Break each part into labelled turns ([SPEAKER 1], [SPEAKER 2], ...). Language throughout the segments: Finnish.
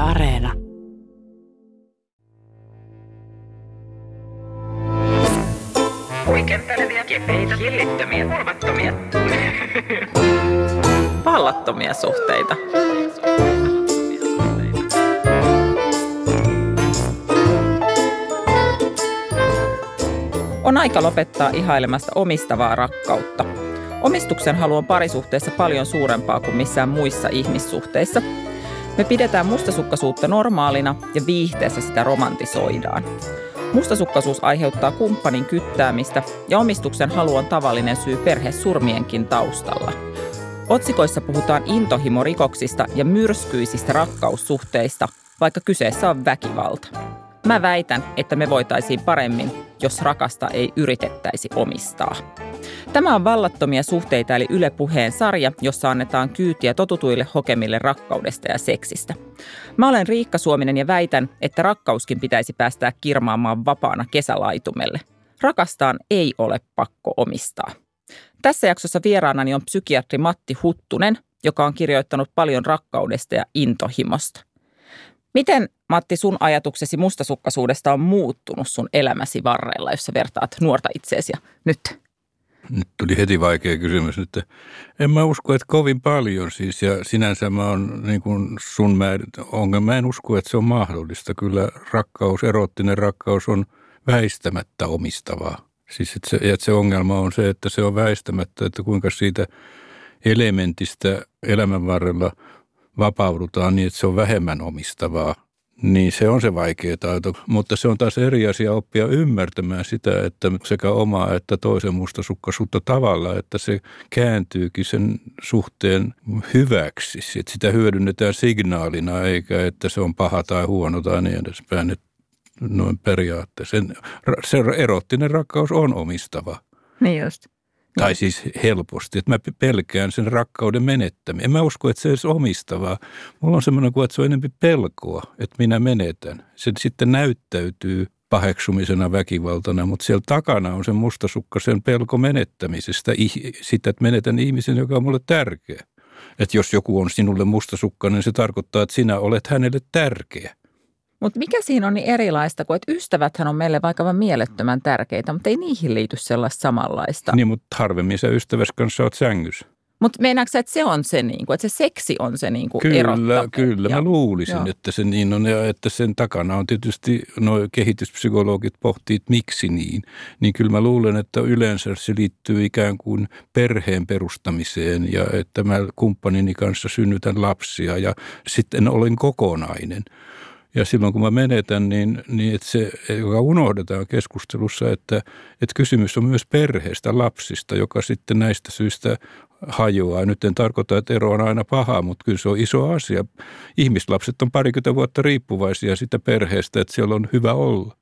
[SPEAKER 1] Areena.
[SPEAKER 2] Huikentelevia, kepeitä, hillittömiä, hulvattomia,
[SPEAKER 3] Pallattomia suhteita. On aika lopettaa ihailemasta omistavaa rakkautta. Omistuksen halu on parisuhteessa paljon suurempaa kuin missään muissa ihmissuhteissa. Me pidetään mustasukkaisuutta normaalina ja viihteessä sitä romantisoidaan. Mustasukkaisuus aiheuttaa kumppanin kyttäämistä ja omistuksen halu on tavallinen syy perhesurmienkin taustalla. Otsikoissa puhutaan intohimorikoksista ja myrskyisistä rakkaussuhteista, vaikka kyseessä on väkivalta. Mä väitän, että me voitaisiin paremmin, jos rakasta ei yritettäisi omistaa. Tämä on Vallattomia suhteita eli Yle Puheen sarja, jossa annetaan kyytiä totutuille hokemille rakkaudesta ja seksistä. Mä olen Riikka Suominen ja väitän, että rakkauskin pitäisi päästää kirmaamaan vapaana kesälaitumelle. Rakastaan ei ole pakko omistaa. Tässä jaksossa vieraanani on psykiatri Matti Huttunen, joka on kirjoittanut paljon rakkaudesta ja intohimosta. Miten, Matti, sun ajatuksesi mustasukkaisuudesta on muuttunut sun elämäsi varrella, jos sä vertaat nuorta itseesi ja nyt?
[SPEAKER 4] Nyt tuli heti vaikea kysymys. Nyt en mä usko, että kovin paljon siis, ja sinänsä mä oon niin kuin sun ongelma. Mä en usko, että se on mahdollista. Kyllä rakkaus, erottinen rakkaus on väistämättä omistavaa. Siis että se ongelma on se, että se on väistämättä, että kuinka siitä elementistä elämän varrella vapaudutaan niin, että se on vähemmän omistavaa. Niin se on se vaikea taito, mutta se on taas eri asia oppia ymmärtämään sitä, että sekä omaa että toisen mustasukkaisuutta tavalla, että se kääntyykin sen suhteen hyväksi. Että sitä hyödynnetään signaalina eikä, että se on paha tai huono tai niin edespäin. Noin periaatteessa. Se erottinen rakkaus on omistava.
[SPEAKER 3] Niin just.
[SPEAKER 4] Tai siis helposti, että mä pelkään sen rakkauden menettämistä. En mä usko, että se olisi omistavaa. Mulla on semmoinen kuin, että se on enemmän pelkoa, että minä menetän. Se sitten näyttäytyy paheksumisena väkivaltana, mutta siellä takana on sen mustasukkaisen pelko menettämisestä. Sitä, että menetän ihmisen, joka on mulle tärkeä. Että jos joku on sinulle mustasukkainen, se tarkoittaa, että sinä olet hänelle tärkeä.
[SPEAKER 3] Mutta mikä siinä on niin erilaista, kuin että ystäväthän on meille vaikka mielettömän tärkeitä, mutta ei niihin liity sellaista samanlaista.
[SPEAKER 4] Niin, mutta harvemmin sä ystäväs kanssa oot sängyssä.
[SPEAKER 3] Mutta meinaatko sä, että se on se, että se seksi on se erottava?
[SPEAKER 4] Kyllä, mä luulisin, että se niin on ja että sen takana on tietysti nuo kehityspsykologit pohtii, että miksi niin. Niin kyllä mä luulen, että yleensä se liittyy ikään kuin perheen perustamiseen ja että mä kumppanini kanssa synnytän lapsia ja sitten olen kokonainen. Ja silloin kun mä menetän, niin että se, joka unohdetaan keskustelussa, että kysymys on myös perheestä, lapsista, joka sitten näistä syistä hajoaa. Nyt en tarkoita, että ero on aina paha, mutta kyllä se on iso asia. Ihmislapset on 20 vuotta riippuvaisia sitä perheestä, että siellä on hyvä olla.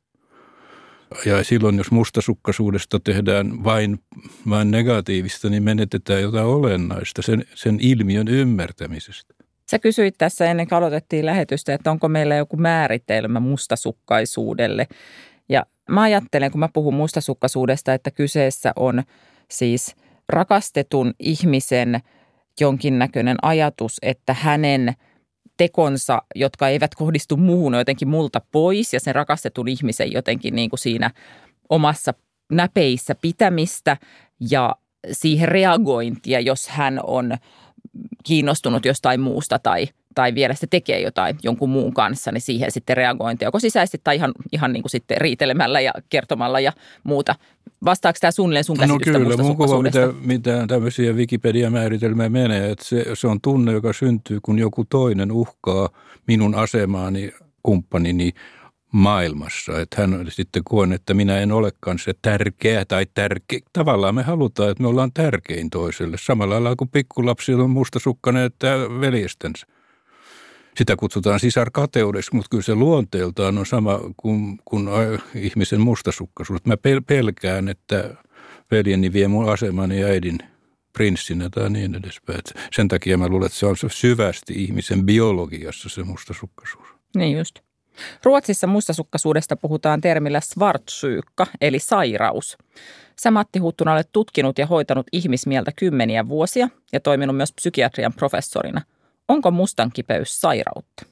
[SPEAKER 4] Ja silloin, jos mustasukkaisuudesta tehdään vain negatiivista, niin menetetään jotain olennaista sen ilmiön ymmärtämisestä.
[SPEAKER 3] Sä kysyit tässä ennen kuin aloitettiin lähetystä, että onko meillä joku määritelmä mustasukkaisuudelle. Ja mä ajattelen, kun mä puhun mustasukkaisuudesta, että kyseessä on siis rakastetun ihmisen jonkinnäköinen ajatus, että hänen tekonsa, jotka eivät kohdistu muuhun, on jotenkin multa pois ja sen rakastetun ihmisen jotenkin niin kuin siinä omassa näpeissä pitämistä ja siihen reagointia, jos hän on kiinnostunut jostain muusta tai vielä se tekee jotain jonkun muun kanssa, niin siihen sitten reagointia, joko sisäisesti tai ihan niin kuin sitten riitelemällä ja kertomalla ja muuta. Vastaako tämä suunnilleen sun käsitystä mustasukkaisuudesta?
[SPEAKER 4] No kyllä, mitä tämmöisiä Wikipedia-määritelmiä menee, että se on tunne, joka syntyy, kun joku toinen uhkaa minun asemaani, kumppanini maailmassa. Että hän sitten koen, että minä en olekaan se tärkeä tai tärkeä. Tavallaan me halutaan, että me ollaan tärkein toiselle. Samalla lailla kuin pikkulapsi on mustasukkainen, että veljestensä. Sitä kutsutaan sisarkateudeksi, mutta kyllä se luonteeltaan on sama kuin ihmisen mustasukkaisuus. Mä pelkään, että veljeni vie mun asemani äidin prinssinä tai niin edespäin. Sen takia mä luulen, että se on syvästi ihmisen biologiassa se mustasukkaisuus.
[SPEAKER 3] Niin just. Ruotsissa mustasukkaisuudesta puhutaan termillä svartsjuka, eli sairaus. Sä, Matti Huttunen, olet tutkinut ja hoitanut ihmismieltä kymmeniä vuosia ja toiminut myös psykiatrian professorina. Onko mustankipeys sairautta?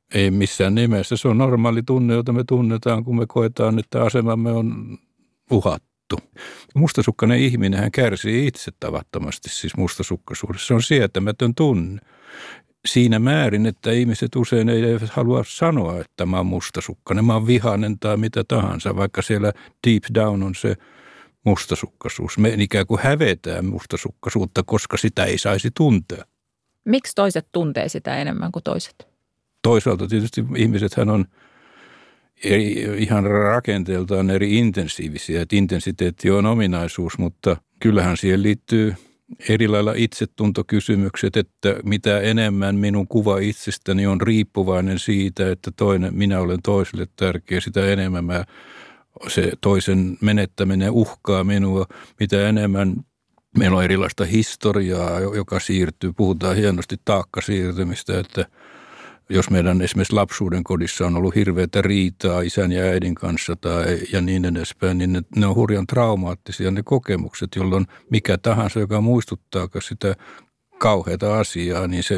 [SPEAKER 4] Ei missään nimessä. Se on normaali tunne, jota me tunnetaan, kun me koetaan, että asemamme on uhattu. Mustasukkainen ihminen hän kärsii itse tavattomasti, siis mustasukkaisuudessa. Se on sietämätön tunne. Siinä määrin, että ihmiset usein eivät halua sanoa, että mä oon mustasukkainen, mä oon vihainen tai mitä tahansa, vaikka siellä deep down on se mustasukkaisuus. Me ikään kuin hävetään mustasukkaisuutta, koska sitä ei saisi tuntea.
[SPEAKER 3] Miksi toiset tuntee sitä enemmän kuin toiset?
[SPEAKER 4] Toisaalta tietysti ihmisethän on ihan rakenteeltaan eri intensiivisiä, että intensiteetti on ominaisuus, mutta kyllähän siihen liittyy eri lailla itsetuntokysymykset, että mitä enemmän minun kuva itsestäni on riippuvainen siitä, että minä olen toiselle tärkeä, sitä enemmän se toisen menettäminen uhkaa minua, mitä enemmän meillä on erilaista historiaa, joka siirtyy, puhutaan hienosti taakkasiirtymistä, että jos meidän esimerkiksi lapsuuden kodissa on ollut hirveätä riitaa isän ja äidin kanssa ja niin edespäin, niin ne on hurjan traumaattisia ne kokemukset, jolloin mikä tahansa, joka muistuttaa sitä kauheata asiaa, niin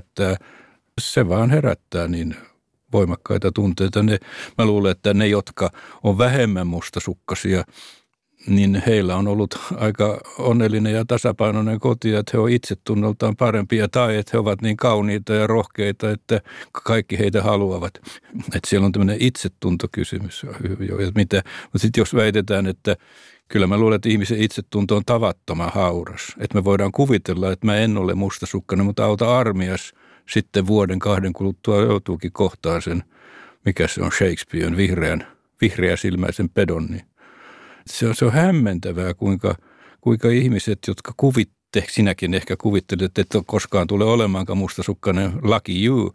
[SPEAKER 4] se vaan herättää niin voimakkaita tunteita. Mä luulen, että ne, jotka on vähemmän mustasukkaisia, niin heillä on ollut aika onnellinen ja tasapainoinen koti, että he on itsetunnoltaan parempia tai että he ovat niin kauniita ja rohkeita, että kaikki heitä haluavat. Että siellä on tämmöinen itsetuntokysymys. Mutta sitten jos väitetään, että kyllä mä luulen, että ihmisen itsetunto on tavattoman hauras. Että me voidaan kuvitella, että mä en ole mustasukkainen, mutta auta armias sitten vuoden 2 kuluttua joutuukin kohtaan sen, mikä se on Shakespearen vihreäsilmäisen pedon, niin se on hämmentävää, kuinka ihmiset, jotka sinäkin ehkä kuvittelet, että et koskaan tule olemaankaan mustasukkainen, lucky you.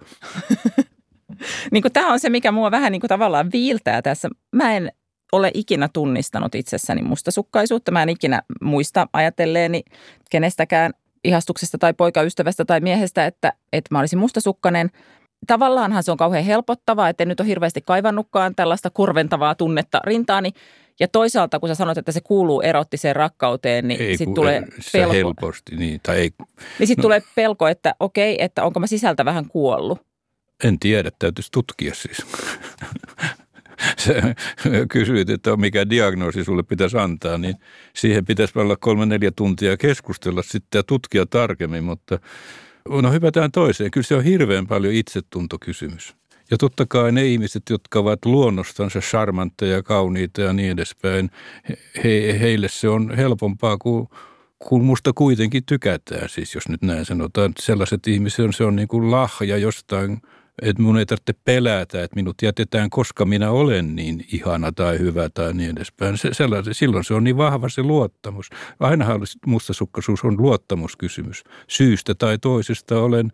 [SPEAKER 3] Niin kuin tämä on se, mikä mua vähän niin kuin tavallaan viiltää tässä. Mä en ole ikinä tunnistanut itsessäni mustasukkaisuutta. Mä en ikinä muista ajatelleeni kenestäkään ihastuksesta tai poikaystävästä tai miehestä, että mä olisin mustasukkainen. Tavallaanhan se on kauhean helpottavaa, että en nyt ole hirveästi kaivannutkaan tällaista kurventavaa tunnetta rintaani. Ja toisaalta, kun sä sanot, että se kuuluu erottiseen rakkauteen, niin sitten tulee pelko.
[SPEAKER 4] Helposti, niin. Tai ei.
[SPEAKER 3] Niin sitten tulee pelko, että okei, että onko mä sisältä vähän kuollut.
[SPEAKER 4] En tiedä, täytyisi tutkia siis. Sä kysyit, että mikä diagnoosi sulle pitäisi antaa, niin siihen pitäisi olla 3-4 tuntia keskustella sitten ja tutkia tarkemmin, mutta no hypätään toiseen. Kyllä se on hirveän paljon itsetuntokysymys. Ja totta kai ne ihmiset, jotka ovat luonnostansa charmantteja, kauniita ja niin edespäin, heille se on helpompaa kuin musta kuitenkin tykätään. Siis jos nyt näin sanotaan, sellaiset ihmiset se on niin kuin lahja jostain, että mun ei tarvitse pelätä, että minut jätetään, koska minä olen niin ihana tai hyvä tai niin edespäin. Silloin se on niin vahva se luottamus. Ainahan mustasukkaisuus on luottamuskysymys. Syystä tai toisesta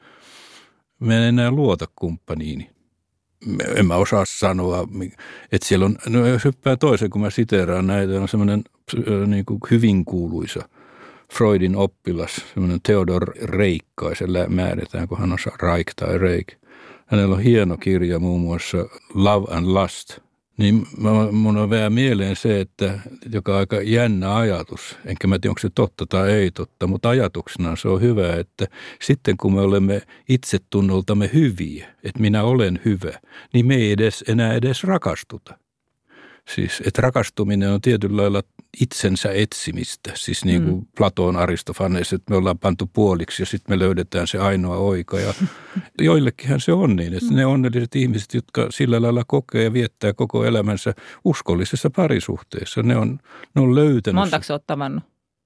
[SPEAKER 4] mä en enää luota kumppaniini. En mä osaa sanoa, että siellä on, no jos hyppää toisen, kun mä siteeraan näitä, on semmoinen niin kuin hyvin kuuluisa Freudin oppilas, semmoinen Theodor Reikka, se määrätään, kun hän on Reik tai Reik. Hänellä on hieno kirja muun muassa Love and Lust. Niin mun on vähän mieleen se, että joka on aika jännä ajatus, enkä mä tiedä, onko se totta tai ei totta, mutta ajatuksena se on hyvä, että sitten kun me olemme itsetunnoltamme hyviä, että minä olen hyvä, niin me ei enää edes rakastuta. Siis, että rakastuminen on tietyllä lailla itsensä etsimistä, siis niin kuin Platon, Aristofanes, että me ollaan pantu puoliksi ja sitten me löydetään se ainoa oika. Ja joillekinhan se on niin, että ne onnelliset ihmiset, jotka sillä lailla kokee ja viettää koko elämänsä uskollisessa parisuhteessa, ne on löytänyt.
[SPEAKER 3] Montako sä oot tavannut?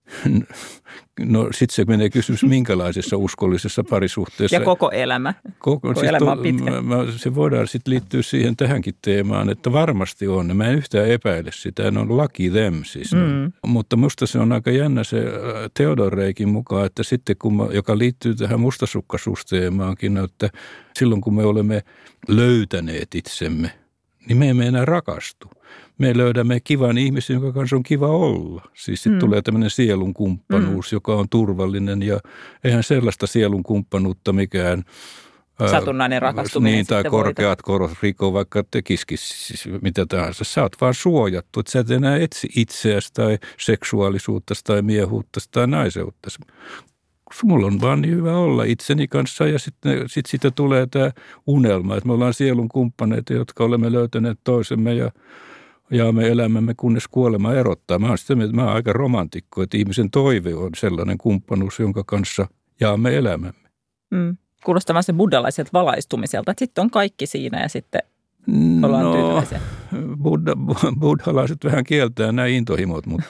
[SPEAKER 4] No sitten se menee kysymys, minkälaisessa uskollisessa parisuhteessa.
[SPEAKER 3] Ja koko elämä. Koko elämä on pitkä.
[SPEAKER 4] Se voidaan sitten liittyä siihen tähänkin teemaan, että varmasti on. Mä en yhtään epäile sitä, ne on lucky them siis. Mutta musta se on aika jännä se Theodor Reikin mukaan, että sitten joka liittyy tähän mustasukkaisuusteemaankin, että silloin kun me olemme löytäneet itsemme, niin me emme enää rakastu. Me löydämme kivan ihmisen, jonka kanssa on kiva olla. Siis sitten tulee tämmöinen sielun kumppanuus, joka on turvallinen ja eihän sellaista sielun kumppanuutta mikään
[SPEAKER 3] satunnainen rakastuminen.
[SPEAKER 4] Niin, tai korkeat korot riko, vaikka tekisikin siis mitä tahansa. Sä oot vaan suojattu, että sä et enää etsi itseäsi tai seksuaalisuutta tai miehuutta tai naiseutta. mulla on vaan niin hyvä olla itseni kanssa ja sitten siitä tulee tämä unelma, että me ollaan sielun kumppaneita, jotka olemme löytäneet toisemme ja jaamme elämämme, kunnes kuolema erottaa. Mä oon aika romantikko, että ihmisen toive on sellainen kumppanuus, jonka kanssa jaamme elämämme.
[SPEAKER 3] Kuulostaa vaan se buddhalaiselta valaistumiselta, että sitten on kaikki siinä ja sitten ollaan tyytyväisiä.
[SPEAKER 4] Buddhalaiset vähän kieltää nämä intohimot, mutta,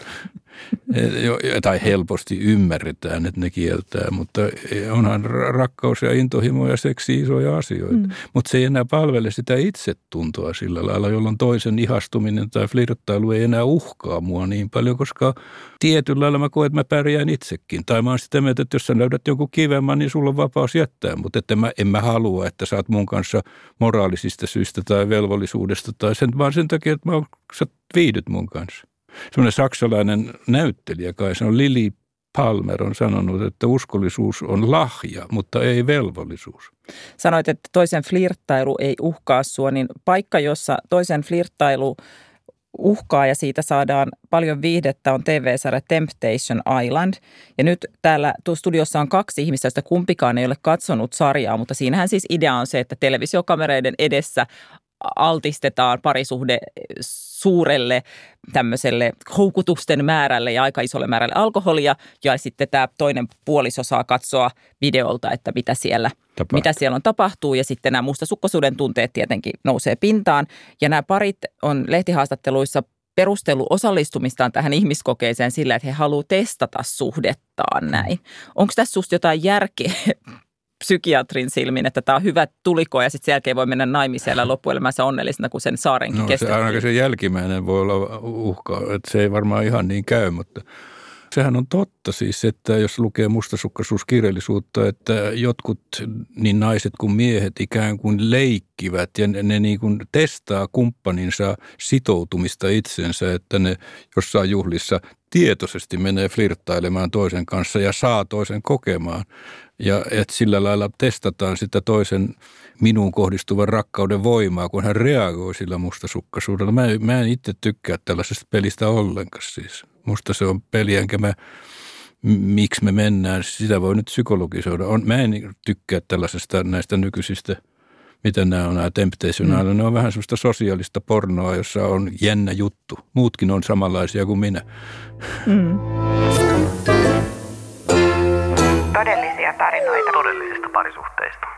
[SPEAKER 4] tai helposti ymmärretään, että ne kieltää, mutta onhan rakkaus ja intohimo ja seksi isoja asioita. Mutta se ei enää palvele sitä itsetuntoa sillä lailla, jolloin toisen ihastuminen tai flirttailu ei enää uhkaa mua niin paljon, koska tietyllä lailla mä koen, että mä pärjään itsekin. Tai mä oon sitä mieltä, että jos sä löydät jonkun kivemmän, niin sulla on vapaus jättää, mutta en mä halua, että sä oot mun kanssa moraalisista syistä tai velvollisuudesta tai vaan sen takia, että sä viihdyt mun kanssa. Sellainen saksalainen näyttelijä kai, se on Lili Palmer, on sanonut, että uskollisuus on lahja, mutta ei velvollisuus.
[SPEAKER 3] Sanoit, että toisen flirttailu ei uhkaa sua, niin paikka, jossa toisen flirttailu uhkaa ja siitä saadaan paljon viihdettä on TV-sarja Temptation Island. Ja nyt täällä studiossa on 2 ihmistä, joista kumpikaan ei ole katsonut sarjaa, mutta siinähän siis idea on se, että televisiokamereiden edessä altistetaan parisuhde suurelle tämmöiselle houkutusten määrälle ja aika isolle määrälle alkoholia ja sitten tämä toinen puoliso saa katsoa videolta, että mitä siellä on tapahtuu ja sitten nämä mustasukkaisuuden tunteet tietenkin nousee pintaan ja nämä parit on lehtihaastatteluissa perustellut osallistumistaan tähän ihmiskokeeseen sillä, että he haluavat testata suhdettaan näin. Onko tässä susta jotain järkeä psykiatrin silmin, että tämä on hyvä tuliko ja sitten sen jälkeen voi mennä naimisiin ja loppuelämänsä onnellisena, kun sen saarenkin kestettiin?
[SPEAKER 4] Ainakin se jälkimmäinen voi olla uhka, että se ei varmaan ihan niin käy, mutta sehän on totta siis, että jos lukee mustasukkaisuuskirjallisuutta, että jotkut niin naiset kuin miehet ikään kuin leikkivät ja ne niin kuin testaa kumppaninsa sitoutumista itsensä, että ne jossain juhlissa tietoisesti menee flirttailemaan toisen kanssa ja saa toisen kokemaan. Ja että sillä lailla testataan sitä toisen minuun kohdistuvan rakkauden voimaa, kun hän reagoi sillä mustasukkaisuudella. Mä en itse tykkää tällaisesta pelistä ollenkaan siis. Musta se on peli, enkä miksi me mennään, sitä voi nyt psykologisoida. Mä en tykkää tällaisesta näistä nykyisistä, mitä nämä Temptation Island. Ne on vähän sellaista sosiaalista pornoa, jossa on jännä juttu. Muutkin on samanlaisia kuin minä.
[SPEAKER 1] Todellisia tarinoita todellisista parisuhteista.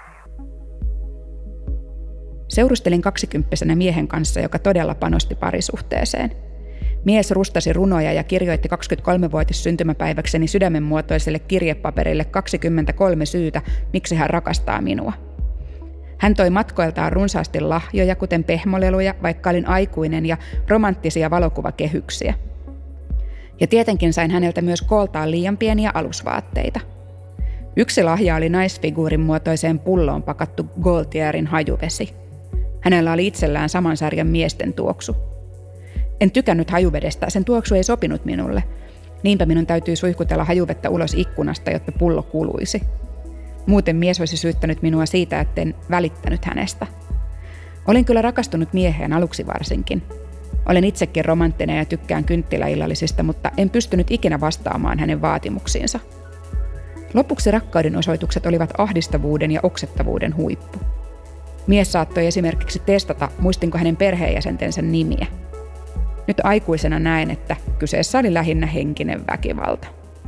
[SPEAKER 5] Seurustelin 20-vuotiaan miehen kanssa, joka todella panosti parisuhteeseen. Mies rustasi runoja ja kirjoitti 23-vuotis syntymäpäiväkseni sydämenmuotoiselle kirjepaperille 23 syytä, miksi hän rakastaa minua. Hän toi matkoiltaan runsaasti lahjoja, kuten pehmoleluja, vaikka olin aikuinen, ja romanttisia valokuvakehyksiä. Ja tietenkin sain häneltä myös kooltaan liian pieniä alusvaatteita. Yksi lahja oli naisfiguurin muotoiseen pulloon pakattu Gaultierin hajuvesi. Hänellä oli itsellään saman sarjan miesten tuoksu. En tykännyt hajuvedestä, sen tuoksu ei sopinut minulle. Niinpä minun täytyi suihkutella hajuvettä ulos ikkunasta, jotta pullo kuluisi. Muuten mies olisi syyttänyt minua siitä, etten välittänyt hänestä. Olin kyllä rakastunut mieheen aluksi varsinkin. Olen itsekin romanttinen ja tykkään kynttiläillallisista, mutta en pystynyt ikinä vastaamaan hänen vaatimuksiinsa. Lopuksi rakkauden osoitukset olivat ahdistavuuden ja oksettavuuden huippu. Mies saattoi esimerkiksi testata, muistinko hänen perheenjäsentensä nimiä. Nyt aikuisena näen, että kyseessä oli lähinnä henkinen väkivalta.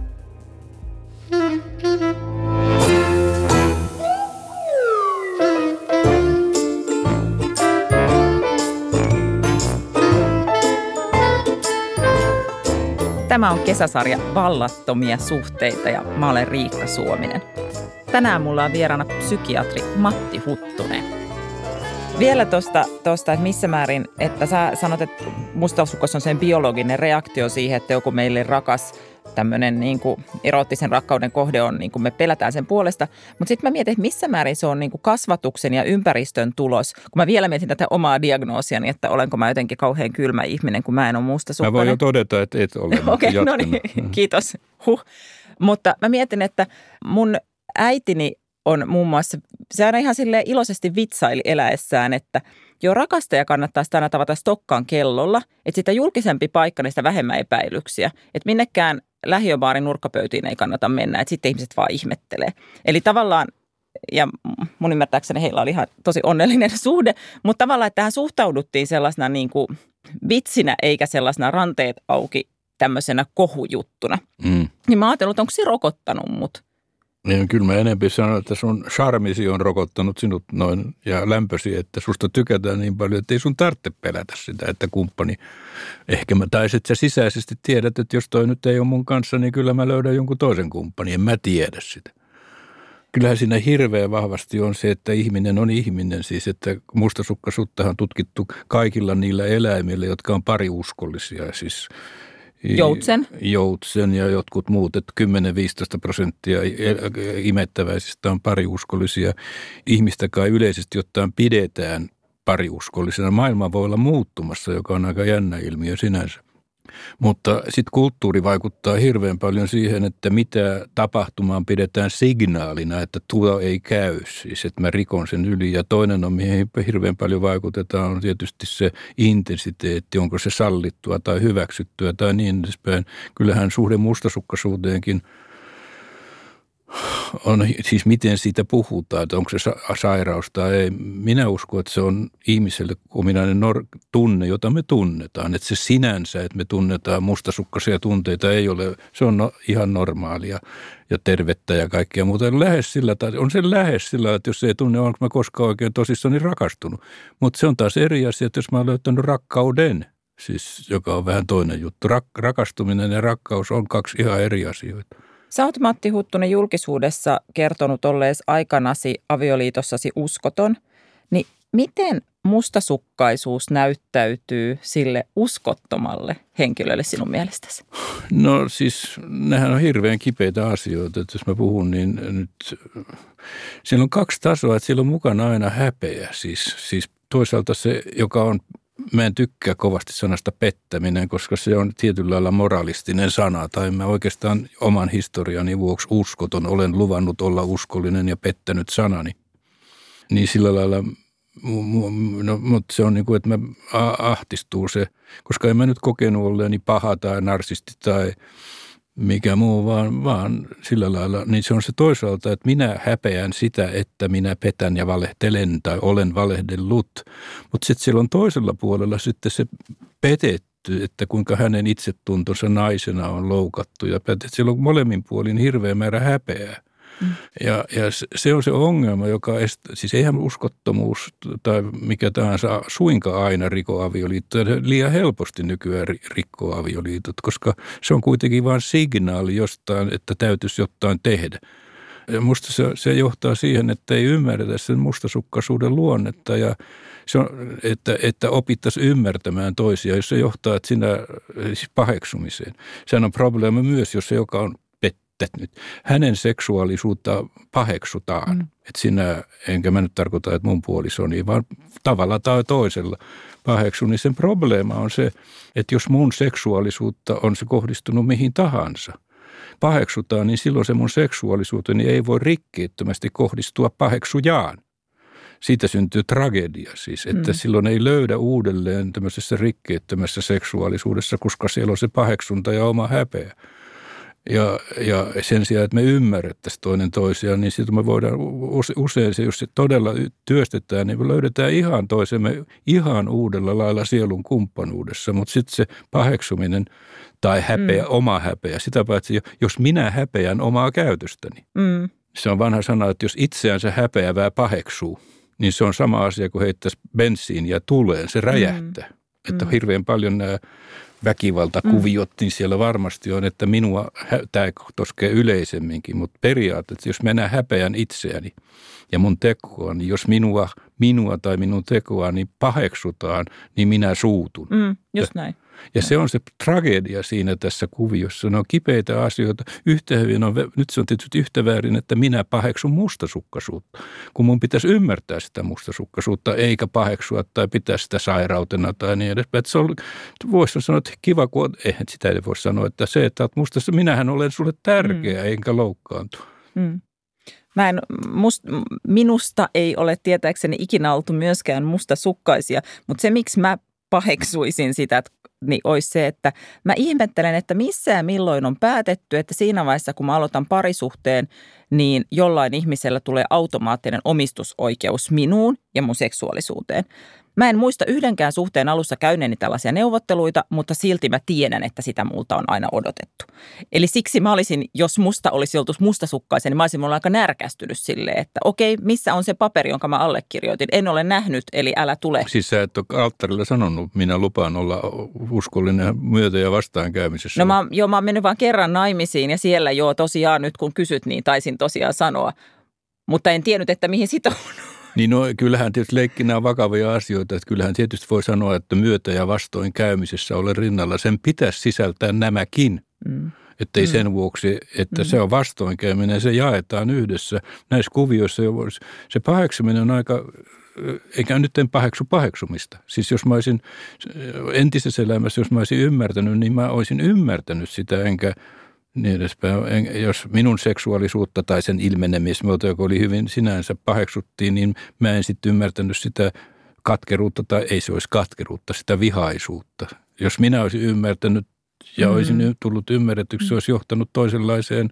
[SPEAKER 3] Tämä on kesäsarja Vallattomia suhteita ja mä olen Riikka Suominen. Tänään mulla on vieraana psykiatri Matti Huttunen. Vielä tuosta, että missä määrin, että sä sanot, että mustasukkaisuus on sen biologinen reaktio siihen, että joku meille rakas tämmöinen niin kuin eroottisen rakkauden kohde on, niin kuin me pelätään sen puolesta. Mutta sitten mä mietin, että missä määrin se on niin kuin kasvatuksen ja ympäristön tulos. Kun mä vielä mietin tätä omaa diagnoosiani, että olenko mä jotenkin kauhean kylmä ihminen, kun mä en ole mustasukkainen.
[SPEAKER 4] Mä voin jo todeta, että et ole.
[SPEAKER 3] Okei, no niin, kiitos. Mutta mä mietin, että mun äitini on muun muassa, se aina ihan silleen iloisesti vitsaili eläessään, että rakastaja kannattaa sitä aina tavata stokkaan kellolla, että sitä julkisempi paikka, niin sitä vähemmän epäilyksiä. Että minnekään lähiöbaarin nurkkapöytiin ei kannata mennä, että sitten ihmiset vaan ihmettelee. Eli tavallaan, ja mun ymmärtääkseni heillä oli ihan tosi onnellinen suhde, mutta tavallaan, että tähän suhtauduttiin sellaisena niin kuin vitsinä eikä sellaisena ranteet auki tämmöisenä kohujuttuna. Niin mä ajattelin, että onko se rokottanut mut?
[SPEAKER 4] Niin, kyllä mä enemmän sanon, että sun charmisi on rokottanut sinut noin ja lämpösi, että susta tykätään niin paljon, että ei sun tarvitse pelätä sitä, että kumppani ehkä tai sit sä sisäisesti tiedät, että jos toi nyt ei ole mun kanssa, niin kyllä mä löydän jonkun toisen kumppanin, en mä tiedä sitä. Kyllähän siinä hirveän vahvasti on se, että ihminen on ihminen, siis että mustasukkaisuuttahan on tutkittu kaikilla niillä eläimillä, jotka on pariuskollisia, siis Joutsen ja jotkut muut, että 10-15% imettäväisistä on pariuskollisia. Ihmistä kai yleisesti ottaen pidetään pariuskollisena. Maailma voi olla muuttumassa, joka on aika jännä ilmiö sinänsä. Mutta sitten kulttuuri vaikuttaa hirveän paljon siihen, että mitä tapahtumaan pidetään signaalina, että tuo ei käy, siis että mä rikon sen yli. Ja toinen on, mihin hirveän paljon vaikutetaan, on tietysti se intensiteetti, onko se sallittua tai hyväksyttyä tai niin edespäin. Kyllähän suhde mustasukkaisuuteenkin on, siis miten siitä puhutaan, että onko se sairaus tai ei. Minä uskon, että se on ihmiselle ominainen tunne, jota me tunnetaan. Että se sinänsä, että me tunnetaan mustasukkaisia tunteita, ei ole, se on ihan normaalia ja tervettä ja kaikkea muuta. On se lähes sillä, että jos ei tunne, onko mä koskaan oikein tosissani rakastunut. Mutta se on taas eri asia, että jos mä oon löytänyt rakkauden, siis joka on vähän toinen juttu. Rakastuminen ja rakkaus on kaksi ihan eri asioita.
[SPEAKER 3] Sä oot, Matti Huttunen, julkisuudessa kertonut ollees aikanasi avioliitossasi uskoton, niin miten mustasukkaisuus näyttäytyy sille uskottomalle henkilölle sinun mielestäsi?
[SPEAKER 4] No siis nehän on hirveän kipeitä asioita, että jos mä puhun, niin nyt siellä on kaksi tasoa, että siellä on mukana aina häpeä, siis toisaalta se, joka on. Mä en tykkää kovasti sanasta pettäminen, koska se on tietyllä lailla moralistinen sana. Tai mä oikeastaan oman historiani vuoksi uskoton. Olen luvannut olla uskollinen ja pettänyt sanani. Niin sillä lailla, no, mutta se on niin kuin, että mä ahdistuu se, koska en mä nyt kokenut olleeni paha tai narsisti tai mikä muu, vaan sillä lailla, niin se on se toisaalta, että minä häpeän sitä, että minä petän ja valehtelen tai olen valehdellut. Mutta sitten siellä on toisella puolella sitten se petetty, että kuinka hänen itsetuntonsa naisena on loukattu ja siellä on molemmin puolin hirveä määrä häpeää. Ja se on se ongelma, joka siis eihän uskottomuus tai mikä tahansa suinkaan aina riko avioliittoja. Liian helposti nykyään rikkoo avioliitot, koska se on kuitenkin vain signaali jostain, että täytyisi jotain tehdä. Ja musta se johtaa siihen, että ei ymmärretä sen mustasukkaisuuden luonnetta ja se on, että opittaisiin ymmärtämään toisia, jos se johtaa että siis paheksumiseen. Sehän on probleema myös, jos se joka on nyt hänen seksuaalisuutta paheksutaan. Että sinä, enkä mä nyt tarkoita, että mun puolisoni, vaan tavalla tai toisella paheksun, niin sen probleema on se, että jos mun seksuaalisuutta on se kohdistunut mihin tahansa, paheksutaan, niin silloin se mun seksuaalisuuteni ei voi rikkeettömästi kohdistua paheksujaan. Siitä syntyy tragedia siis, että silloin ei löydä uudelleen tämmöisessä rikkeettömässä seksuaalisuudessa, koska siellä on se paheksunta ja oma häpeä. Ja sen sijaan, että me ymmärrettäisiin toinen toisiaan, niin sitten me voidaan usein, jos se todella työstetään, niin me löydetään ihan toisemme ihan uudella lailla sielun kumppanuudessa. Mutta sitten se paheksuminen tai häpeä, oma häpeä, sitä paitsi jos minä häpeän omaa käytöstäni. Se on vanha sana, että jos itseänsä häpeävää paheksuu, niin se on sama asia kuin heittäisi bensiiniä tuleen, se räjähtää. Että hirveän paljon nämä väkivaltakuviot, niin siellä varmasti on, että tämä koskee yleisemminkin, mutta periaatteessa, jos minä häpeän itseäni ja mun tekoa, niin jos minua tai minun tekoa niin paheksutaan, niin minä suutun.
[SPEAKER 3] Just näin.
[SPEAKER 4] Ja se on se tragedia siinä tässä kuviossa. Ne on kipeitä asioita. Yhtä hyvin nyt se on tietysti yhtä väärin, että minä paheksun mustasukkaisuutta, kun mun pitäisi ymmärtää sitä mustasukkaisuutta, eikä paheksua tai pitää sitä sairautena tai niin edespäin. Voisi sanoa, että kiva, kun eihän sitä ei voi sanoa, että se, että olet mustassa, minähän olen sulle tärkeä, enkä loukkaantua.
[SPEAKER 3] Minusta ei ole tietääkseni ikinä oltu myöskään mustasukkaisia, mutta se miksi mä paheksuisin sitä, niin olisi se, että mä ihmettelen, että missä ja milloin on päätetty, että siinä vaiheessa, kun mä aloitan parisuhteen, niin jollain ihmisellä tulee automaattinen omistusoikeus minuun ja mun seksuaalisuuteen. Mä en muista yhdenkään suhteen alussa käyneeni tällaisia neuvotteluita, mutta silti mä tiedän, että sitä multa on aina odotettu. Eli siksi mä olisin, jos musta olisi oltu mustasukkaisen, niin mä olisin aika närkästynyt silleen, että okei, missä on se paperi, jonka mä allekirjoitin? En ole nähnyt, eli älä tule.
[SPEAKER 4] Siis sä et ole alttarilla sanonut, minä lupaan olla uskollinen myötä- ja vastaankäymisessä.
[SPEAKER 3] No mä oon mennyt vaan kerran naimisiin ja siellä tosiaan nyt kun kysyt, niin taisin tosiaan sanoa, mutta en tiennyt, että mihin sitoudun.
[SPEAKER 4] Niin no, kyllähän tietysti leikkinä on vakavia asioita, että kyllähän tietysti voi sanoa, että myötä- ja vastoin käymisessä ole rinnalla. Sen pitäisi sisältää nämäkin, ettei sen vuoksi, että se on vastoinkäyminen, se jaetaan yhdessä. Näissä kuvioissa se paheksuminen on aika, eikä nyt en paheksumista. Siis jos mä olisin entisessä elämässä, jos mä olisin ymmärtänyt, niin mä olisin ymmärtänyt sitä, enkä niin edespäin. Jos minun seksuaalisuutta tai sen ilmenemismuoto, joka oli hyvin sinänsä paheksuttiin, niin mä en sitten ymmärtänyt sitä katkeruutta, tai ei se olisi katkeruutta, sitä vihaisuutta. Jos minä olisin ymmärtänyt ja olisin tullut ymmärretyksi, se olisi johtanut toisenlaiseen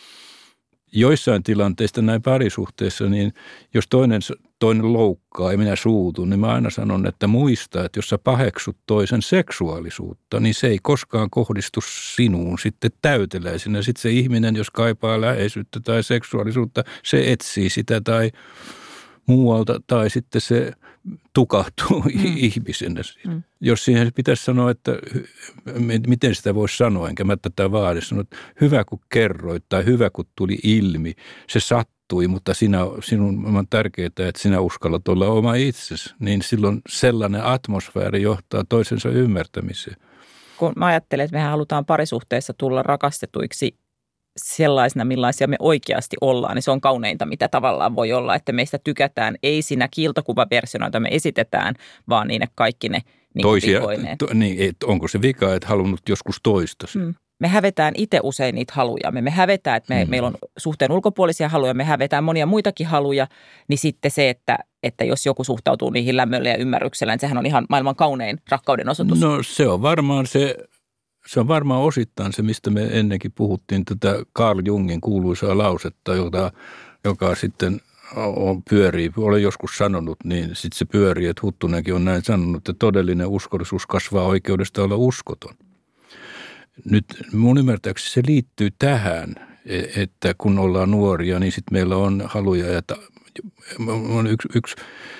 [SPEAKER 4] joissain tilanteista näin parisuhteessa, niin jos toinen loukkaa ja minä suutun, niin mä aina sanon, että muista, että jos sä paheksut toisen seksuaalisuutta, niin se ei koskaan kohdistu sinuun sitten täyteläisenä. Sitten se ihminen, jos kaipaa läheisyyttä tai seksuaalisuutta, se etsii sitä tai muualta tai sitten se tukahtuu ihmisenä. Jos siihen pitäisi sanoa, että miten sitä voisi sanoa, enkä mä tätä vaadi, sanoa, että hyvä kun kerroit tai hyvä kun tuli ilmi, se sattui, mutta sinun on tärkeää, että sinä uskallat olla oma itsesi, niin silloin sellainen atmosfääri johtaa toisensa ymmärtämiseen.
[SPEAKER 3] Kun mä ajattelen, että mehän halutaan parisuhteessa tulla rakastetuiksi sellaisena, millaisia me oikeasti ollaan, niin se on kauneinta, mitä tavallaan voi olla, että meistä tykätään ei siinä kiiltokuvaversiona, jota me esitetään, vaan niine kaikki ne vikoineet.
[SPEAKER 4] Onko se vika, että halunnut joskus toistasi?
[SPEAKER 3] Me hävetään itse usein niitä haluja. Me hävetään, että meillä on suhteen ulkopuolisia haluja, me hävetään monia muitakin haluja, niin sitten se, että jos joku suhtautuu niihin lämmöllä ja ymmärryksellä, niin sehän on ihan maailman kaunein rakkauden osoitus.
[SPEAKER 4] No se on varmaan osittain se, mistä me ennenkin puhuttiin, tätä Carl Jungin kuuluisaa lausetta, joka sitten pyörii. Olen joskus sanonut, niin sitten se pyörii, että Huttunenkin on näin sanonut, että todellinen uskollisuus kasvaa oikeudesta olla uskoton. Nyt mun ymmärtääkseni se liittyy tähän, että kun ollaan nuoria, niin sitten meillä on haluja. Ja on yksi